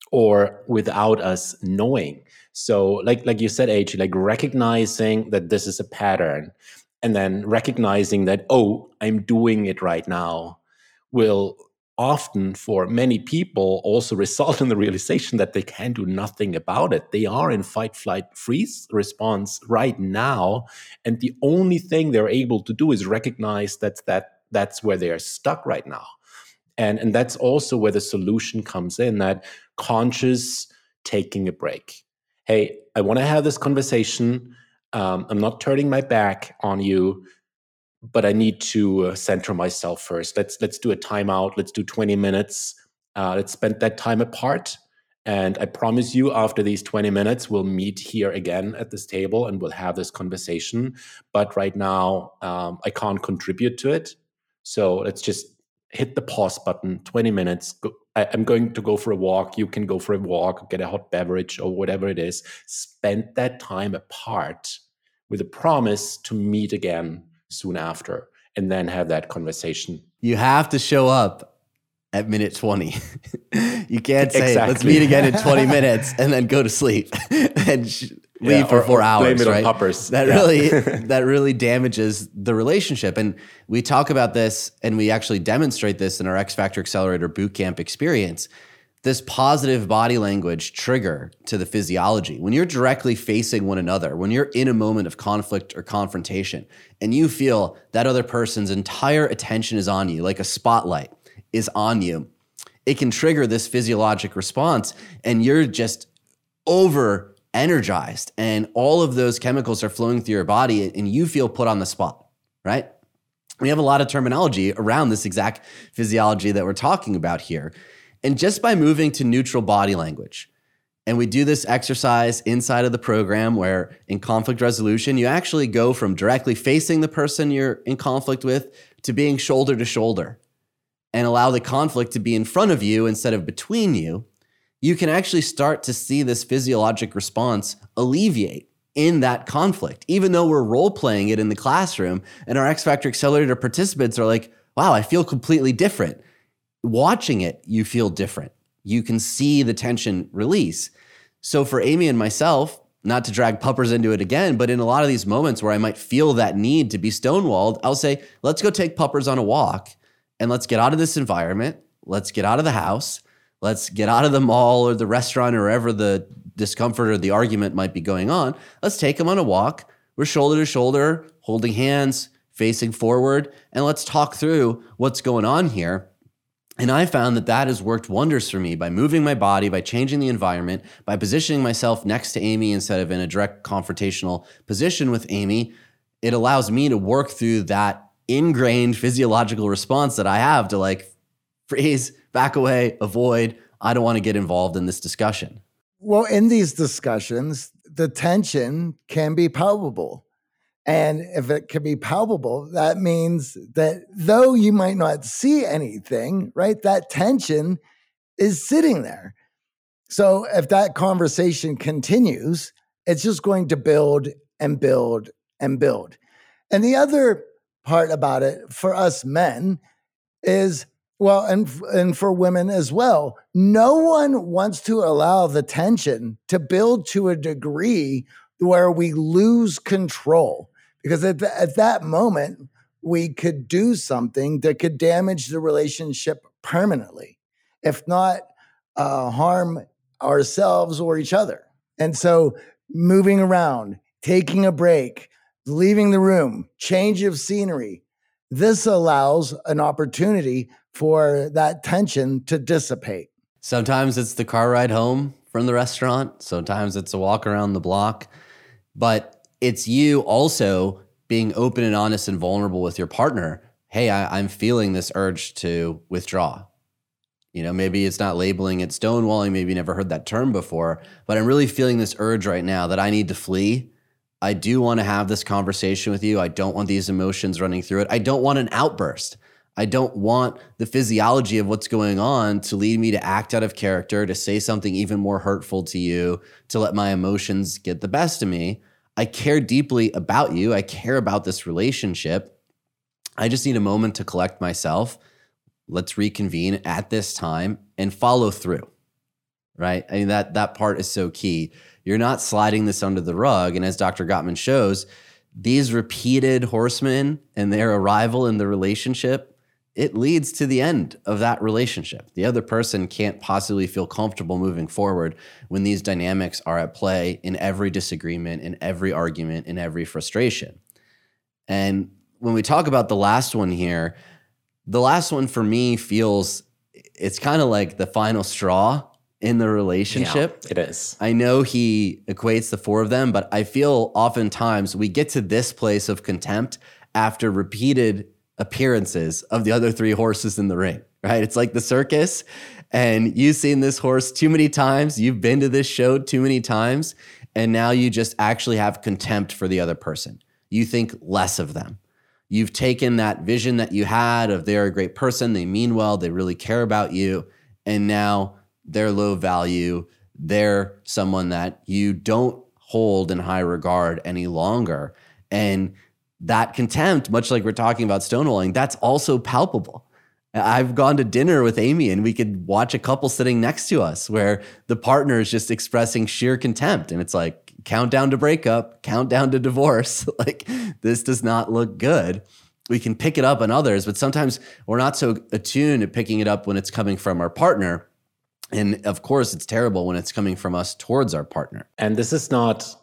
[SPEAKER 5] or without us knowing. So like, like you said, A J, like recognizing that this is a pattern and then recognizing that, oh, I'm doing it right now. will often, for many people, also result in the realization that they can do nothing about it. They are in fight, flight, freeze response right now. And the only thing they're able to do is recognize that, that that's where they are stuck right now. And, and that's also where the solution comes in, that conscious taking a break. Hey, I want to have this conversation. Um, I'm not turning my back on you, but I need to uh, center myself first. Let's let's do a timeout. Let's do twenty minutes. Uh, let's spend that time apart. And I promise you, after these twenty minutes, we'll meet here again at this table and we'll have this conversation. But right now, um, I can't contribute to it. So let's just hit the pause button, twenty minutes. Go, I, I'm going to go for a walk. You can go for a walk, get a hot beverage or whatever it is. Spend that time apart with a promise to meet again soon after, and then have that conversation.
[SPEAKER 3] You have to show up at minute twenty. You can't say,
[SPEAKER 5] exactly.
[SPEAKER 3] Let's meet again in twenty minutes and then go to sleep and sh- leave yeah, for
[SPEAKER 5] or,
[SPEAKER 3] four
[SPEAKER 5] or
[SPEAKER 3] hours,
[SPEAKER 5] blame it
[SPEAKER 3] right?
[SPEAKER 5] on puppers.
[SPEAKER 3] That
[SPEAKER 5] yeah.
[SPEAKER 3] really, that really damages the relationship. And we talk about this and we actually demonstrate this in our X Factor Accelerator Bootcamp experience. This positive body language trigger to the physiology. When you're directly facing one another, when you're in a moment of conflict or confrontation, and you feel that other person's entire attention is on you, like a spotlight is on you, it can trigger this physiologic response, and you're just over energized, and all of those chemicals are flowing through your body, and you feel put on the spot, right? We have a lot of terminology around this exact physiology that we're talking about here. And just by moving to neutral body language, and we do this exercise inside of the program where in conflict resolution, you actually go from directly facing the person you're in conflict with to being shoulder to shoulder and allow the conflict to be in front of you instead of between you, you can actually start to see this physiologic response alleviate in that conflict, even though we're role-playing it in the classroom and our X Factor Accelerator participants are like, wow, I feel completely different. Watching it, you feel different. You can see the tension release. So for Amy and myself, not to drag puppers into it again, but in a lot of these moments where I might feel that need to be stonewalled, I'll say, let's go take puppers on a walk and let's get out of this environment. Let's get out of the house. Let's get out of the mall or the restaurant or wherever the discomfort or the argument might be going on. Let's take them on a walk. We're shoulder to shoulder, holding hands, facing forward, and let's talk through what's going on here. And I found that that has worked wonders for me by moving my body, by changing the environment, by positioning myself next to Amy instead of in a direct confrontational position with Amy. It allows me to work through that ingrained physiological response that I have to like freeze, back away, avoid. I don't want to get involved in this discussion.
[SPEAKER 2] Well, in these discussions, the tension can be palpable. And if it can be palpable, that means that though you might not see anything, right, that tension is sitting there. So if that conversation continues, it's just going to build and build and build. And the other part about it for us men is, well, and, and for women as well, no one wants to allow the tension to build to a degree where we lose control. Because at, the, at that moment, we could do something that could damage the relationship permanently, if not uh, harm ourselves or each other. And so moving around, taking a break, leaving the room, change of scenery, this allows an opportunity for that tension to dissipate.
[SPEAKER 3] Sometimes it's the car ride home from the restaurant. Sometimes it's a walk around the block. But it's you also being open and honest and vulnerable with your partner. Hey, I, I'm feeling this urge to withdraw. You know, maybe it's not labeling it stonewalling. Maybe you never heard that term before, but I'm really feeling this urge right now that I need to flee. I do want to have this conversation with you. I don't want these emotions running through it. I don't want an outburst. I don't want the physiology of what's going on to lead me to act out of character, to say something even more hurtful to you, to let my emotions get the best of me. I care deeply about you. I care about this relationship. I just need a moment to collect myself. Let's reconvene at this time and follow through, right? I mean, that, that part is so key. You're not sliding this under the rug. And as Doctor Gottman shows, these repeated horsemen and their arrival in the relationship, it leads to the end of that relationship. The other person can't possibly feel comfortable moving forward when these dynamics are at play in every disagreement, in every argument, in every frustration. And when we talk about the last one here, the last one for me feels, it's kind of like the final straw in the relationship.
[SPEAKER 5] Yeah, it is.
[SPEAKER 3] I know he equates the four of them, but I feel oftentimes we get to this place of contempt after repeated appearances of the other three horses in the ring, right? It's like the circus, and you've seen this horse too many times, you've been to this show too many times, and now you just actually have contempt for the other person. You think less of them. You've taken that vision that you had of they're a great person, they mean well, they really care about you, and now they're low value, they're someone that you don't hold in high regard any longer. And that contempt, much like we're talking about stonewalling, that's also palpable. I've gone to dinner with Amy and we could watch a couple sitting next to us where the partner is just expressing sheer contempt. And it's like, countdown to breakup, countdown to divorce. Like, this does not look good. We can pick it up on others, but sometimes we're not so attuned to picking it up when it's coming from our partner. And of course, it's terrible when it's coming from us towards our partner.
[SPEAKER 5] And this is not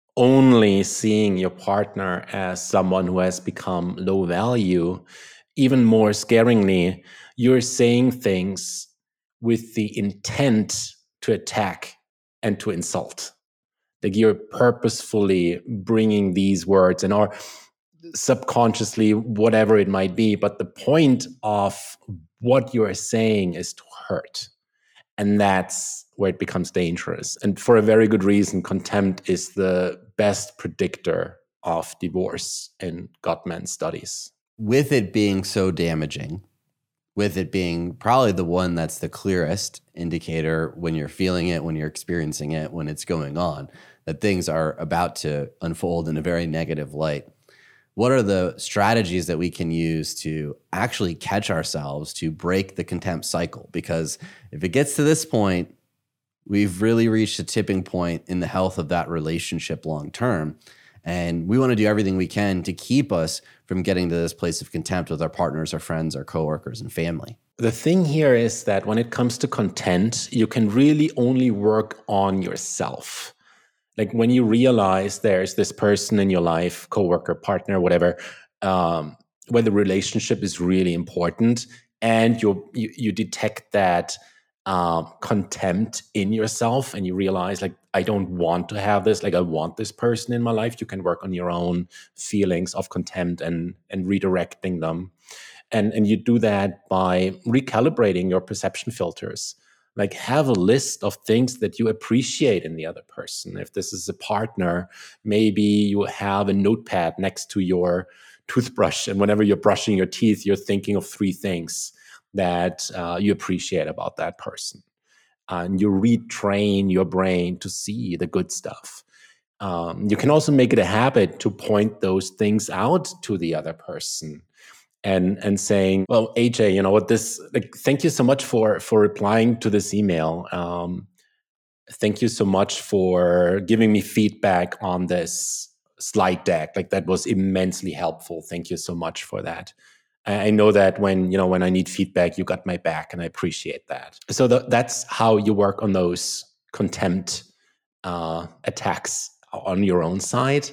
[SPEAKER 5] only seeing your partner as someone who has become low value. Even more scaringly, you're saying things with the intent to attack and to insult. Like, you're purposefully bringing these words and or subconsciously, whatever it might be. But the point of what you're saying is to hurt. And that's where it becomes dangerous. And for a very good reason, contempt is the best predictor of divorce in Gottman studies.
[SPEAKER 3] With it being so damaging, with it being probably the one that's the clearest indicator when you're feeling it, when you're experiencing it, when it's going on, that things are about to unfold in a very negative light. What are the strategies that we can use to actually catch ourselves to break the contempt cycle? Because if it gets to this point, we've really reached a tipping point in the health of that relationship long term. And we want to do everything we can to keep us from getting to this place of contempt with our partners, our friends, our coworkers, and family.
[SPEAKER 5] The thing here is that when it comes to contempt, you can really only work on yourself. Like, when you realize there's this person in your life, coworker, partner, whatever, um, where the relationship is really important, and you you, you detect that uh, contempt in yourself, and you realize, like, I don't want to have this. Like, I want this person in my life. You can work on your own feelings of contempt and and redirecting them, and and you do that by recalibrating your perception filters. Like, have a list of things that you appreciate in the other person. If this is a partner, maybe you have a notepad next to your toothbrush. And whenever you're brushing your teeth, you're thinking of three things that uh, you appreciate about that person. Uh, and you retrain your brain to see the good stuff. Um, you can also make it a habit to point those things out to the other person. And and saying, well, A J, you know what, this, like, thank you so much for for replying to this email. Um, thank you so much for giving me feedback on this slide deck. Like, that was immensely helpful. Thank you so much for that. I, I know that when you know when I need feedback, you got my back, and I appreciate that. So the, that's how you work on those contempt uh, attacks on your own side.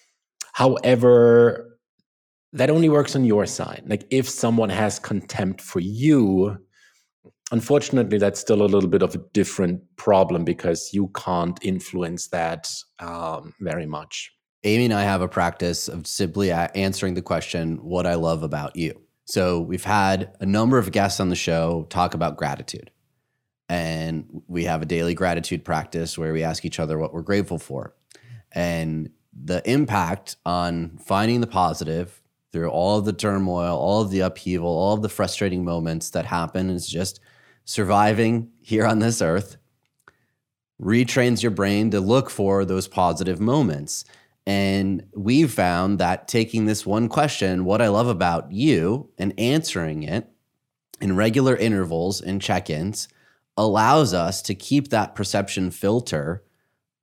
[SPEAKER 5] However, that only works on your side. Like, if someone has contempt for you, unfortunately, that's still a little bit of a different problem because you can't influence that um, very much.
[SPEAKER 3] Amy and I have a practice of simply answering the question, what I love about you. So we've had a number of guests on the show talk about gratitude. And we have a daily gratitude practice where we ask each other what we're grateful for. And the impact on finding the positive through all of the turmoil, all of the upheaval, all of the frustrating moments that happen is just surviving here on this earth, retrains your brain to look for those positive moments. And we've found that taking this one question, what I love about you, and answering it in regular intervals and check-ins allows us to keep that perception filter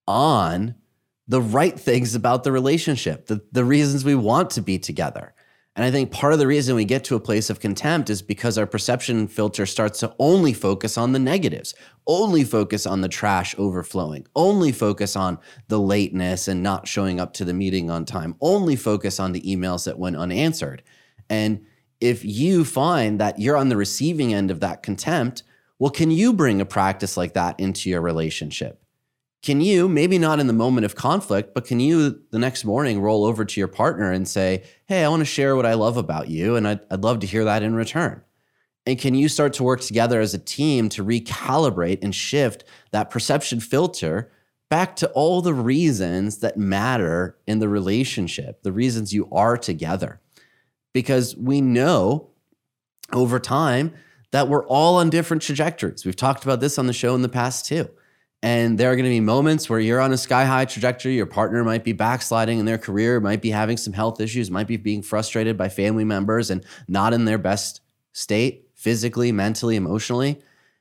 [SPEAKER 3] on the right things about the relationship, the, the reasons we want to be together. And I think part of the reason we get to a place of contempt is because our perception filter starts to only focus on the negatives, only focus on the trash overflowing, only focus on the lateness and not showing up to the meeting on time, only focus on the emails that went unanswered. And if you find that you're on the receiving end of that contempt, well, can you bring a practice like that into your relationship? Can you, maybe not in the moment of conflict, but can you the next morning roll over to your partner and say, hey, I want to share what I love about you, and I'd, I'd love to hear that in return? And can you start to work together as a team to recalibrate and shift that perception filter back to all the reasons that matter in the relationship, the reasons you are together? Because we know over time that we're all on different trajectories. We've talked about this on the show in the past too. And there are going to be moments where you're on a sky-high trajectory, your partner might be backsliding in their career, might be having some health issues, might be being frustrated by family members and not in their best state, physically, mentally, emotionally.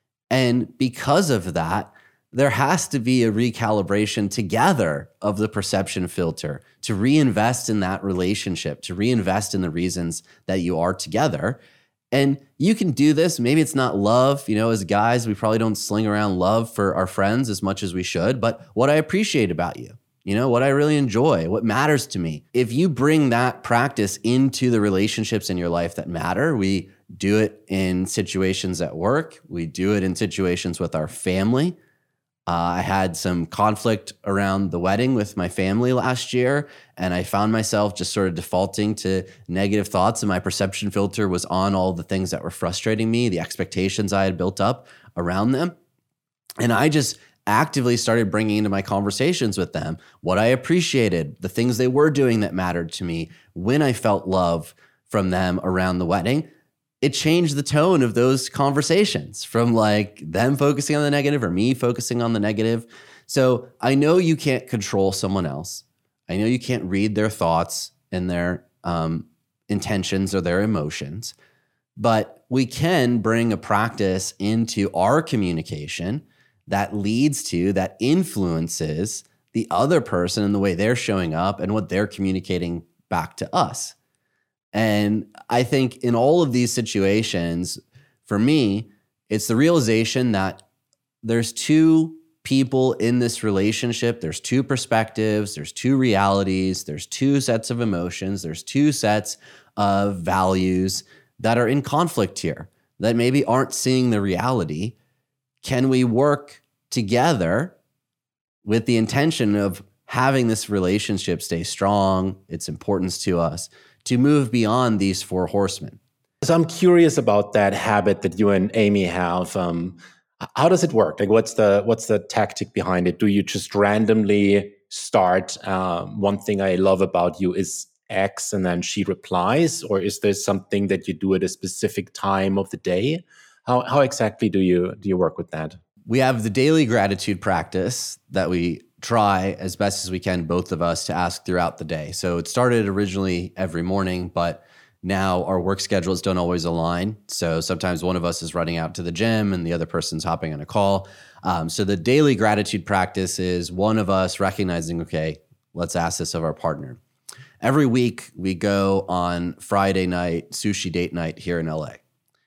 [SPEAKER 3] And because of that, there has to be a recalibration together of the perception filter to reinvest in that relationship, to reinvest in the reasons that you are together. And you can do this. Maybe it's not love. You know, as guys, we probably don't sling around love for our friends as much as we should. But what I appreciate about you, you know, what I really enjoy, what matters to me. If you bring that practice into the relationships in your life that matter, we do it in situations at work. We do it in situations with our family. Uh, I had some conflict around the wedding with my family last year, and I found myself just sort of defaulting to negative thoughts, and my perception filter was on all the things that were frustrating me, the expectations I had built up around them. And I just actively started bringing into my conversations with them what I appreciated, the things they were doing that mattered to me, when I felt love from them around the wedding. It changed the tone of those conversations from like them focusing on the negative or me focusing on the negative. So I know you can't control someone else. I know you can't read their thoughts and their um, intentions or their emotions, but we can bring a practice into our communication that leads to, that influences the other person and the way they're showing up and what they're communicating back to us. And I think in all of these situations, for me, it's the realization that there's two people in this relationship. There's two perspectives. There's two realities. There's two sets of emotions. There's two sets of values that are in conflict here, that maybe aren't seeing the reality. Can we work together with the intention of having this relationship stay strong, its importance to us, to move beyond these four horsemen?
[SPEAKER 5] So I'm curious about that habit that you and Amy have. Um, how does it work? Like, what's the what's the tactic behind it? Do you just randomly start, um, one thing I love about you is X, and then she replies? Or is there something that you do at a specific time of the day? How how exactly do you do you work with that?
[SPEAKER 3] We have the daily gratitude practice that we try as best as we can, both of us, to ask throughout the day. So it started originally every morning, but now our work schedules don't always align. So sometimes one of us is running out to the gym and the other person's hopping on a call. Um, so the daily gratitude practice is one of us recognizing, okay, let's ask this of our partner. Every week we go on Friday night, sushi date night here in L A.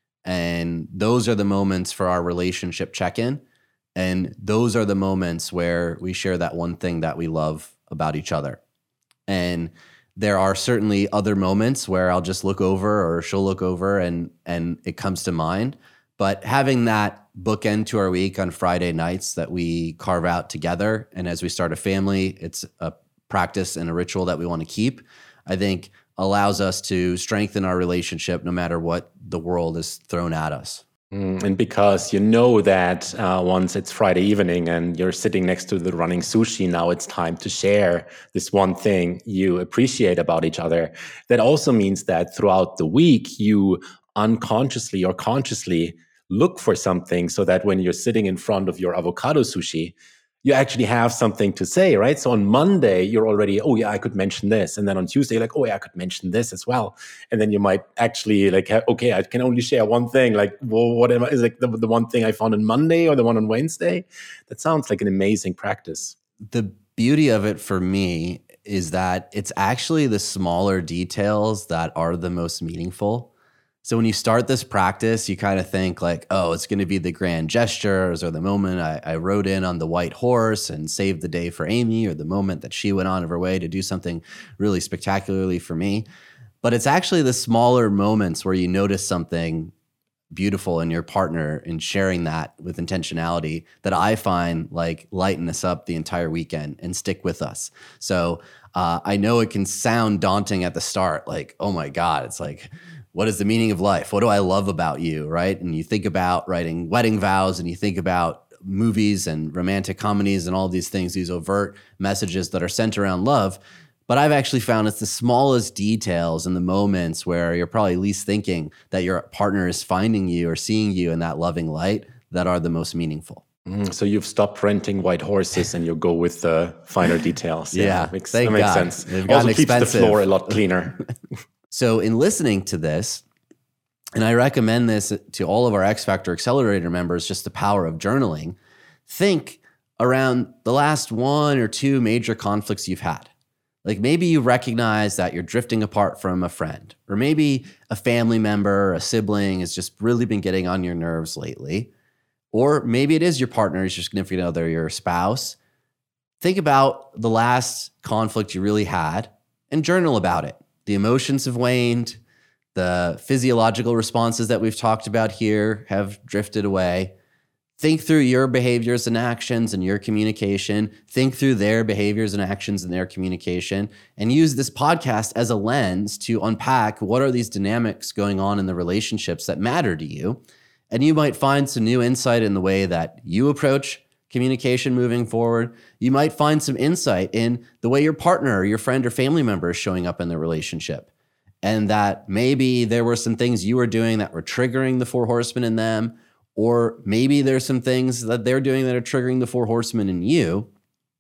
[SPEAKER 3] And those are the moments for our relationship check-in. And those are the moments where we share that one thing that we love about each other. And there are certainly other moments where I'll just look over or she'll look over and and it comes to mind. But having that bookend to our week on Friday nights that we carve out together, and as we start a family, it's a practice and a ritual that we want to keep, I think allows us to strengthen our relationship no matter what the world is thrown at us.
[SPEAKER 5] Mm, and because you know that uh, once it's Friday evening and you're sitting next to the running sushi, now it's time to share this one thing you appreciate about each other. That also means that throughout the week, you unconsciously or consciously look for something so that when you're sitting in front of your avocado sushi, you actually have something to say, right? So on Monday, you're already, oh yeah, I could mention this. And then on Tuesday, you're like, oh yeah, I could mention this as well. And then you might actually like, have, okay, I can only share one thing. Like, well, what am I, is like the, the one thing I found on Monday or the one on Wednesday? That sounds like an amazing practice.
[SPEAKER 3] The beauty of it for me is that it's actually the smaller details that are the most meaningful. So when you start this practice, you kind of think like, oh, it's going to be the grand gestures or the moment I, I rode in on the white horse and saved the day for Amy, or the moment that she went on of her way to do something really spectacularly for me. But it's actually the smaller moments where you notice something beautiful in your partner and sharing that with intentionality that I find like lighten us up the entire weekend and stick with us. So uh, I know it can sound daunting at the start, like, oh my God, it's like, what is the meaning of life? What do I love about you, right? And you think about writing wedding vows, and you think about movies and romantic comedies and all these things, these overt messages that are centered around love. But I've actually found it's the smallest details in the moments where you're probably least thinking that your partner is finding you or seeing you in that loving light that are the most meaningful.
[SPEAKER 5] Mm, so you've stopped renting white horses and you go with the finer details.
[SPEAKER 3] Yeah,
[SPEAKER 5] yeah that makes,
[SPEAKER 3] thank
[SPEAKER 5] that makes
[SPEAKER 3] God.
[SPEAKER 5] sense.
[SPEAKER 3] They've
[SPEAKER 5] Also
[SPEAKER 3] gotten
[SPEAKER 5] keeps
[SPEAKER 3] expensive.
[SPEAKER 5] the floor a lot cleaner.
[SPEAKER 3] So in listening to this, and I recommend this to all of our X Factor Accelerator members, just the power of journaling, think around the last one or two major conflicts you've had. Like maybe you recognize that you're drifting apart from a friend, or maybe a family member, a sibling has just really been getting on your nerves lately. Or maybe it is your partner, your significant other, your spouse. Think about the last conflict you really had and journal about it. The emotions have waned. The physiological responses that we've talked about here have drifted away. Think through your behaviors and actions and your communication. Think through their behaviors and actions and their communication, and use this podcast as a lens to unpack what are these dynamics going on in the relationships that matter to you. And you might find some new insight in the way that you approach communication moving forward. You might find some insight in the way your partner or your friend or family member is showing up in the relationship. And that maybe there were some things you were doing that were triggering the four horsemen in them, or maybe there's some things that they're doing that are triggering the four horsemen in you.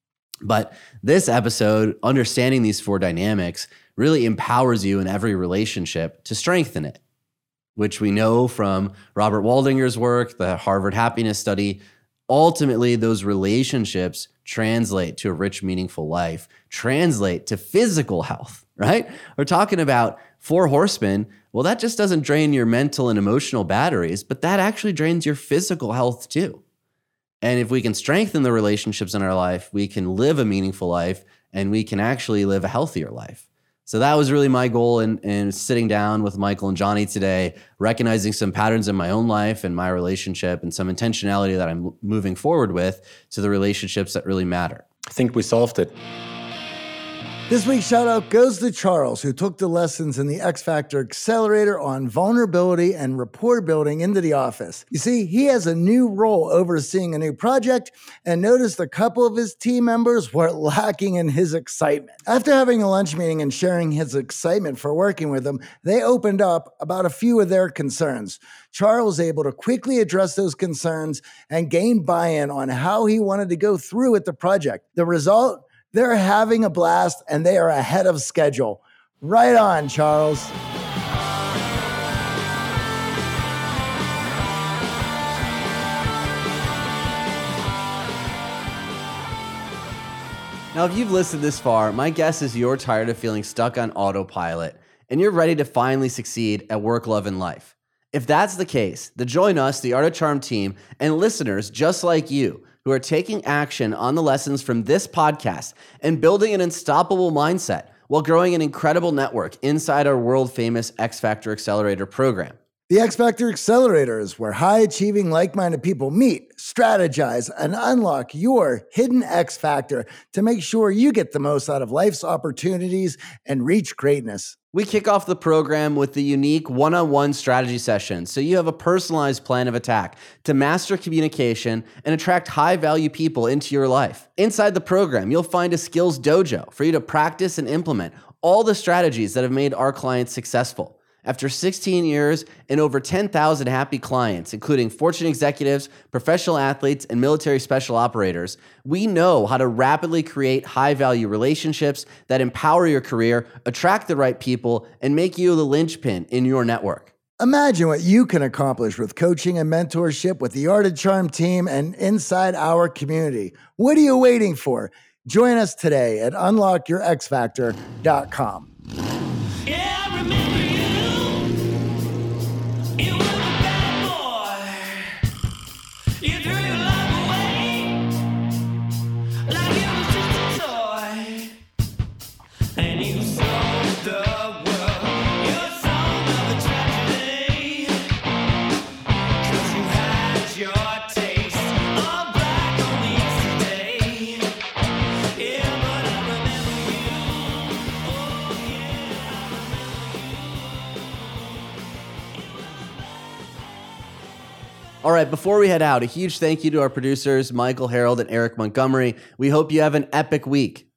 [SPEAKER 3] But this episode, understanding these four dynamics, really empowers you in every relationship to strengthen it, which we know from Robert Waldinger's work, the Harvard Happiness Study. Ultimately, those relationships translate to a rich, meaningful life, translate to physical health, right? We're talking about four horsemen. Well, that just doesn't drain your mental and emotional batteries, but that actually drains your physical health too. And if we can strengthen the relationships in our life, we can live a meaningful life, and we can actually live a healthier life. So that was really my goal in, in sitting down with Michael and Johnny today, recognizing some patterns in my own life and my relationship and some intentionality that I'm moving forward with to the relationships that really matter.
[SPEAKER 5] I think we solved it.
[SPEAKER 2] This week's shout out goes to Charles, who took the lessons in the X Factor Accelerator on vulnerability and rapport building into the office. You see, he has a new role overseeing a new project and noticed a couple of his team members were lacking in his excitement. After having a lunch meeting and sharing his excitement for working with him, they opened up about a few of their concerns. Charles was able to quickly address those concerns and gain buy-in on how he wanted to go through with the project. The result? They're having a blast, and they are ahead of schedule. Right on, Charles.
[SPEAKER 3] Now, if you've listened this far, my guess is you're tired of feeling stuck on autopilot, and you're ready to finally succeed at work, love, and life. If that's the case, then join us, the Art of Charm team, and listeners just like you, who are taking action on the lessons from this podcast and building an unstoppable mindset while growing an incredible network inside our world-famous X Factor Accelerator program.
[SPEAKER 2] The X Factor Accelerator is where high-achieving, like-minded people meet, strategize, and unlock your hidden X Factor to make sure you get the most out of life's opportunities and reach greatness.
[SPEAKER 3] We kick off the program with the unique one-on-one strategy session, so you have a personalized plan of attack to master communication and attract high-value people into your life. Inside the program, you'll find a skills dojo for you to practice and implement all the strategies that have made our clients successful. After sixteen years and over ten thousand happy clients, including Fortune executives, professional athletes, and military special operators, we know how to rapidly create high-value relationships that empower your career, attract the right people, and make you the linchpin in your network.
[SPEAKER 2] Imagine what you can accomplish with coaching and mentorship with the Art of Charm team and inside our community. What are you waiting for? Join us today at unlock your x factor dot com.
[SPEAKER 6] Yeah, I remember you. You were a bad boy. You threw your love away like it was just a toy. And you sold the world your song of a tragedy. 'Cause you had your taste of black only yesterday. Yeah, but I remember you. Oh, yeah,
[SPEAKER 3] All right, before we head out, a huge thank you to our producers, Michael Harold and Eric Montgomery. We hope you have an epic week.